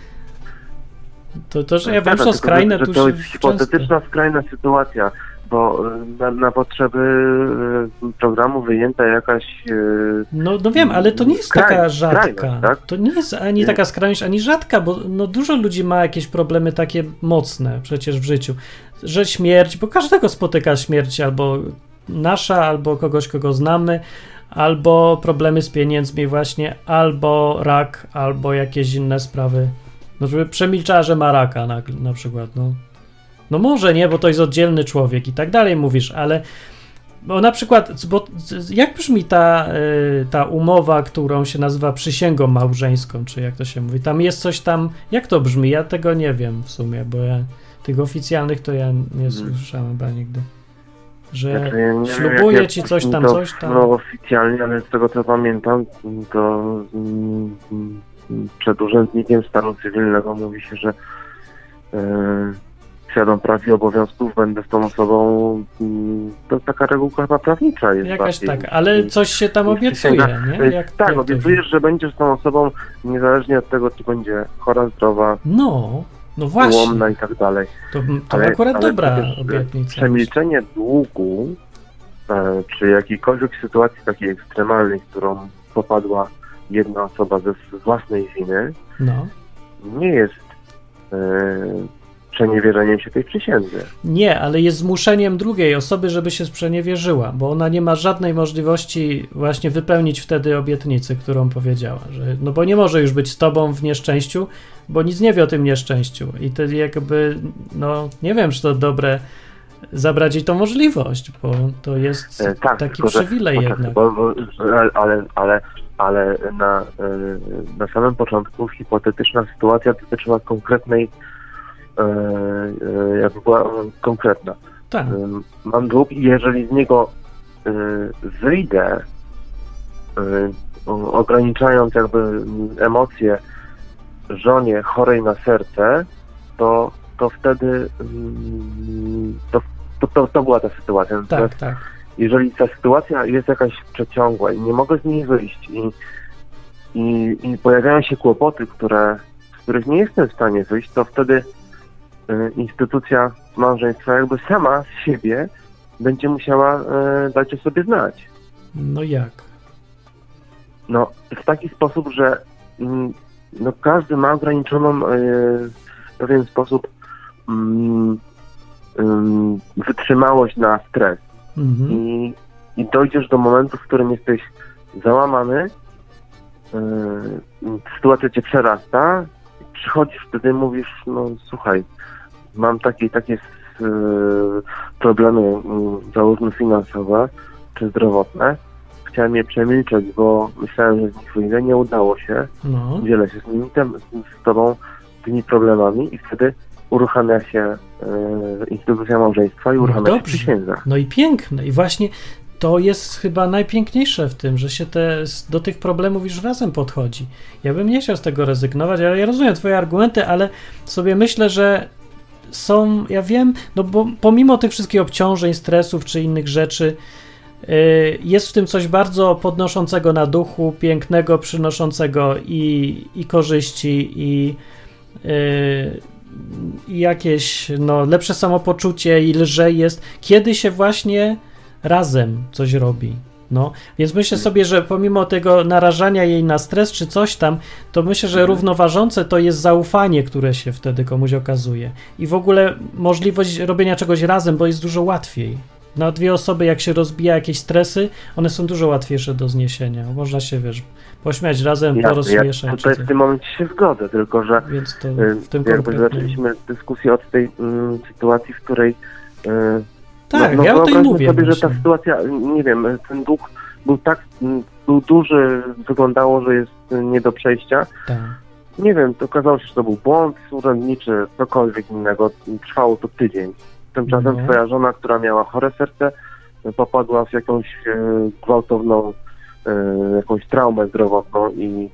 To że ja wiem, że skrajne tu się to jest hipotetyczna, skrajna sytuacja, bo na potrzeby programu wyjęta jakaś... No wiem, ale to nie jest taka rzadka. Tak? To nie jest ani taka skrajność, ani rzadka, bo dużo ludzi ma jakieś problemy takie mocne przecież w życiu, że śmierć, bo każdego spotyka śmierć, albo nasza, albo kogoś, kogo znamy, albo problemy z pieniędzmi właśnie, albo rak, albo jakieś inne sprawy. No żeby przemilczała, że ma raka na przykład, No może nie, bo to jest oddzielny człowiek i tak dalej mówisz, ale bo na przykład, jak brzmi ta umowa, którą się nazywa przysięgą małżeńską, czy jak to się mówi? Tam jest coś tam, jak to brzmi? Ja tego nie wiem w sumie, bo tych oficjalnych to ja nie słyszałem chyba nigdy. Że ślubuję ci coś tam. No oficjalnie, ale z tego co pamiętam, to przed urzędnikiem stanu cywilnego mówi się, że świadom praw i obowiązków będę z tą osobą, to taka regułka chyba prawnicza jest. Jakaś tak, ale coś się tam obiecuje, nie? Tak, obiecujesz, że będziesz z tą osobą niezależnie od tego, czy będzie chora, zdrowa, no właśnie. ułomna i tak dalej. To akurat dobra obietnica. Przemilczenie długu, czy jakiejkolwiek sytuacji takiej ekstremalnej, w którą popadła jedna osoba ze własnej winy, nie jest przeniewierzeniem się tej przysiędze. Nie, ale jest zmuszeniem drugiej osoby, żeby się sprzeniewierzyła, bo ona nie ma żadnej możliwości właśnie wypełnić wtedy obietnicy, którą powiedziała, że no bo nie może już być z tobą w nieszczęściu, bo nic nie wie o tym nieszczęściu i to jakby, no nie wiem, czy to dobre zabrać jej tą możliwość, bo to jest taki przywilej jednak. Ale na samym początku hipotetyczna sytuacja dotyczyła konkretnej, jakby była konkretna. Tak. Mam dług i jeżeli z niego wyjdę, ograniczając jakby emocje żonie chorej na serce, to wtedy to była ta sytuacja. Tak. Jeżeli ta sytuacja jest jakaś przeciągła i nie mogę z niej wyjść i pojawiają się kłopoty, z których nie jestem w stanie wyjść, to wtedy instytucja małżeństwa jakby sama z siebie będzie musiała dać o sobie znać. No jak? No w taki sposób, że no, każdy ma ograniczoną w pewien sposób wytrzymałość na stres. I dojdziesz do momentu, w którym jesteś załamany, sytuacja cię przerasta, przychodzisz wtedy i mówisz, no słuchaj, mam takie problemy, załóżmy finansowe czy zdrowotne, chciałem je przemilczeć, bo myślałem, że z nich wyjdę, nie udało się, dzielę się z tobą tymi problemami i wtedy uruchamia się instytucja małżeństwa i uruchamia się przysięga. No i piękne. I właśnie to jest chyba najpiękniejsze w tym, że się do tych problemów już razem podchodzi. Ja bym nie chciał z tego rezygnować, ale ja rozumiem twoje argumenty, ale sobie myślę, że ja wiem, no bo pomimo tych wszystkich obciążeń, stresów czy innych rzeczy, jest w tym coś bardzo podnoszącego na duchu, pięknego, przynoszącego i korzyści, i jakieś lepsze samopoczucie i lżej jest, kiedy się właśnie razem coś robi. Więc myślę sobie, że pomimo tego narażania jej na stres czy coś tam, to myślę, że równoważące to jest zaufanie, które się wtedy komuś okazuje. I w ogóle możliwość robienia czegoś razem, bo jest dużo łatwiej. Na dwie osoby, jak się rozbija jakieś stresy, one są dużo łatwiejsze do zniesienia. Można się, pośmiać razem, porozśmieszać. Ja tutaj w tym momencie się zgodzę, tylko że więc to w tym jakby zaczęliśmy dyskusję od tej sytuacji, w której ja o tej mówię sobie, że ta sytuacja, nie wiem, ten dług był duży, wyglądało, że jest nie do przejścia. Tak. Nie wiem, to okazało się, że to był błąd urzędniczy, cokolwiek innego. Trwało to tydzień. Tymczasem twoja żona, która miała chore serce, popadła w jakąś gwałtowną, jakąś traumę zdrowotną i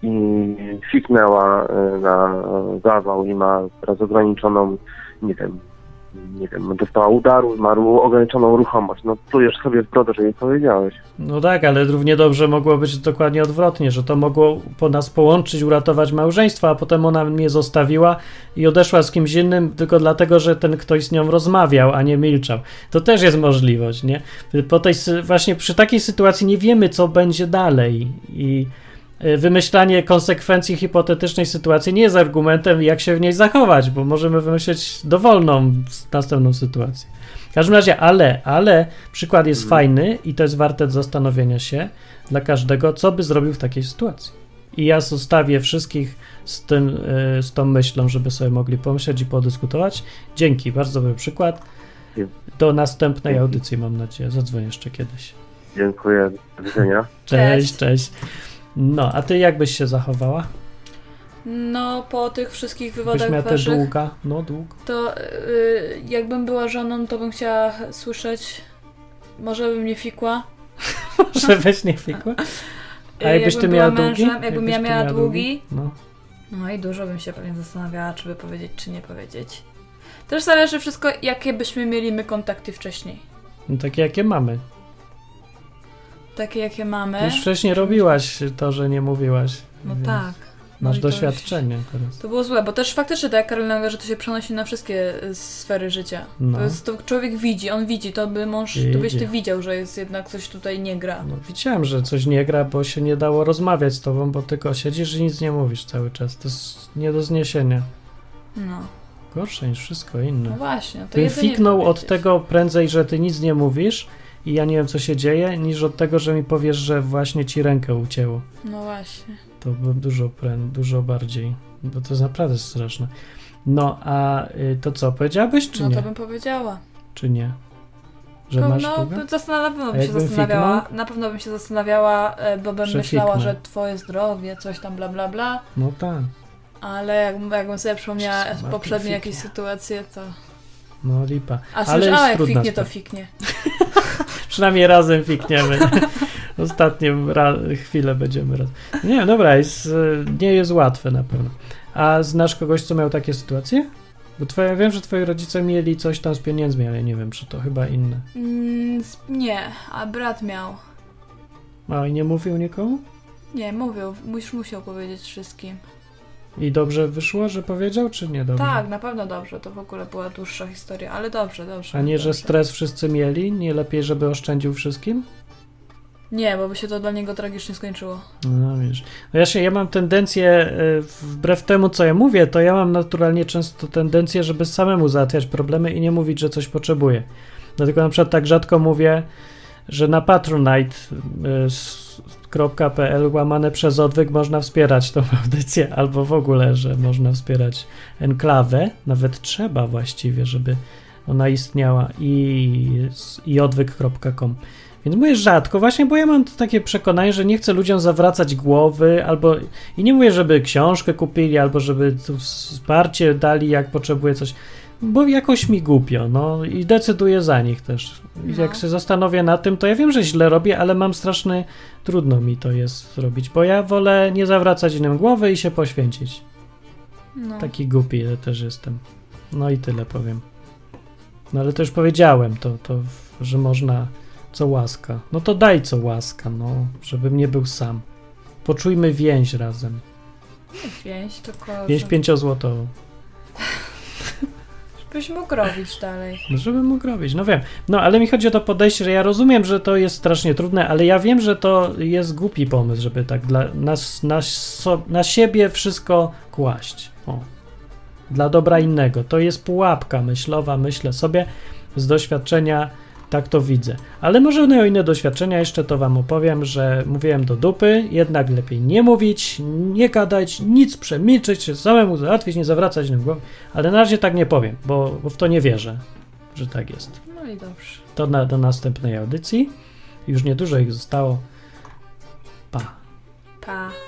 fiknęła na zawał i ma teraz ograniczoną, nie wiem, dostała udaru, ma ograniczoną ruchomość. No plujesz sobie w brodę, że jej powiedziałeś. No tak, ale równie dobrze mogło być dokładnie odwrotnie, że to mogło nas połączyć, uratować małżeństwo, a potem ona mnie zostawiła i odeszła z kimś innym tylko dlatego, że ten ktoś z nią rozmawiał, a nie milczał. To też jest możliwość, nie? Właśnie przy takiej sytuacji nie wiemy, co będzie dalej i wymyślanie konsekwencji hipotetycznej sytuacji nie jest argumentem, jak się w niej zachować, bo możemy wymyśleć dowolną następną sytuację. W każdym razie, ale przykład jest fajny i to jest warte zastanowienia się dla każdego, co by zrobił w takiej sytuacji. I ja zostawię wszystkich z tą myślą, żeby sobie mogli pomyśleć i podyskutować. Dzięki, bardzo dobry przykład. Do następnej audycji, mam nadzieję. Zadzwonię jeszcze kiedyś. Dziękuję, do widzenia. Cześć. No, a ty jak byś się zachowała? No, po tych wszystkich wywodach waszych... dług. To jakbym była żoną, to bym chciała słyszeć, może bym nie fikła. Może byś nie fikła? A jakbyś ty miała długi? Jakbym ja miała długi? No i dużo bym się pewnie zastanawiała, czy by powiedzieć, czy nie powiedzieć. Też zależy wszystko, jakie byśmy mieli my kontakty wcześniej. No, takie jakie mamy. Takie jakie mamy. Ty już wcześniej robiłaś to, że nie mówiłaś. No tak. Masz doświadczenie teraz. To było złe, bo też faktycznie, tak jak Karolina mówi, że to się przenosi na wszystkie sfery życia. No. To człowiek widzi, on widzi, to byś ty widział, że jest jednak coś tutaj nie gra. No, widziałem, że coś nie gra, bo się nie dało rozmawiać z tobą, bo tylko siedzisz i nic nie mówisz cały czas. To jest nie do zniesienia. No. Gorsze niż wszystko inne. No właśnie. To bym fiknął od tego prędzej, że ty nic nie mówisz i ja nie wiem, co się dzieje, niż od tego, że mi powiesz, że właśnie ci rękę ucięło. No właśnie. To bym dużo bardziej, bo to jest naprawdę straszne. No, a to co, powiedziałabyś, czy nie? No to bym powiedziała. Czy nie? Że masz na pewno bym się zastanawiała, bo bym myślała, że twoje zdrowie, coś tam bla bla bla. No tak. Ale jakbym sobie przypomniała poprzednie jakieś sytuacje, to... No lipa. Ale jak fiknie, to fiknie. Przynajmniej razem fikniemy. Ostatnią chwilę będziemy razem. Nie, dobra, nie jest łatwe na pewno. A znasz kogoś, co miał takie sytuacje? Bo ja wiem, że twoi rodzice mieli coś tam z pieniędzmi, ale nie wiem, czy to chyba inne. Nie, a brat miał. A i nie mówił nikomu? Nie, mówił. Musiał powiedzieć wszystkim. I dobrze wyszło, że powiedział, czy nie dobrze? Tak, na pewno dobrze. To w ogóle była dłuższa historia, ale dobrze. A nie, że stres wszyscy mieli? Nie lepiej, żeby oszczędził wszystkim? Nie, bo by się to dla niego tragicznie skończyło. No wiesz. No ja mam tendencję, wbrew temu, co ja mówię, to ja mam naturalnie często tendencję, żeby samemu załatwiać problemy i nie mówić, że coś potrzebuję. Dlatego na przykład tak rzadko mówię, że na patronite.pl /odwyk można wspierać tą audycję, albo w ogóle, że można wspierać enklawę, nawet trzeba właściwie, żeby ona istniała, i odwyk.com. Więc mówię rzadko właśnie, bo ja mam takie przekonanie, że nie chcę ludziom zawracać głowy, albo i nie mówię, żeby książkę kupili, albo żeby tu wsparcie dali, jak potrzebuję coś, bo jakoś mi głupio, no i decyduję za nich też. I jak się zastanowię nad tym, to ja wiem, że źle robię, ale mam trudno mi to jest zrobić, bo ja wolę nie zawracać innym głowy i się poświęcić. No. Taki głupi też jestem. No i tyle powiem. No ale to już powiedziałem, że można co łaska. No to daj co łaska, no, żebym nie był sam. Poczujmy więź razem. Więź, tylko... Więź 5-złotową. Żebyś mógł robić dalej. No, żebym mógł robić, no wiem. No, ale mi chodzi o to podejście, że ja rozumiem, że to jest strasznie trudne, ale ja wiem, że to jest głupi pomysł, żeby tak dla na siebie wszystko kłaść. O. Dla dobra innego. To jest pułapka myślowa, myślę sobie, z doświadczenia tak to widzę. Ale może miał inne doświadczenia, jeszcze to wam opowiem, że mówiłem do dupy, jednak lepiej nie mówić, nie gadać, nic przemilczeć, się samemu załatwić, nie zawracać innym głowy, ale na razie tak nie powiem, bo w to nie wierzę, że tak jest. No i dobrze. To do następnej audycji. Już niedużo ich zostało. Pa. Pa.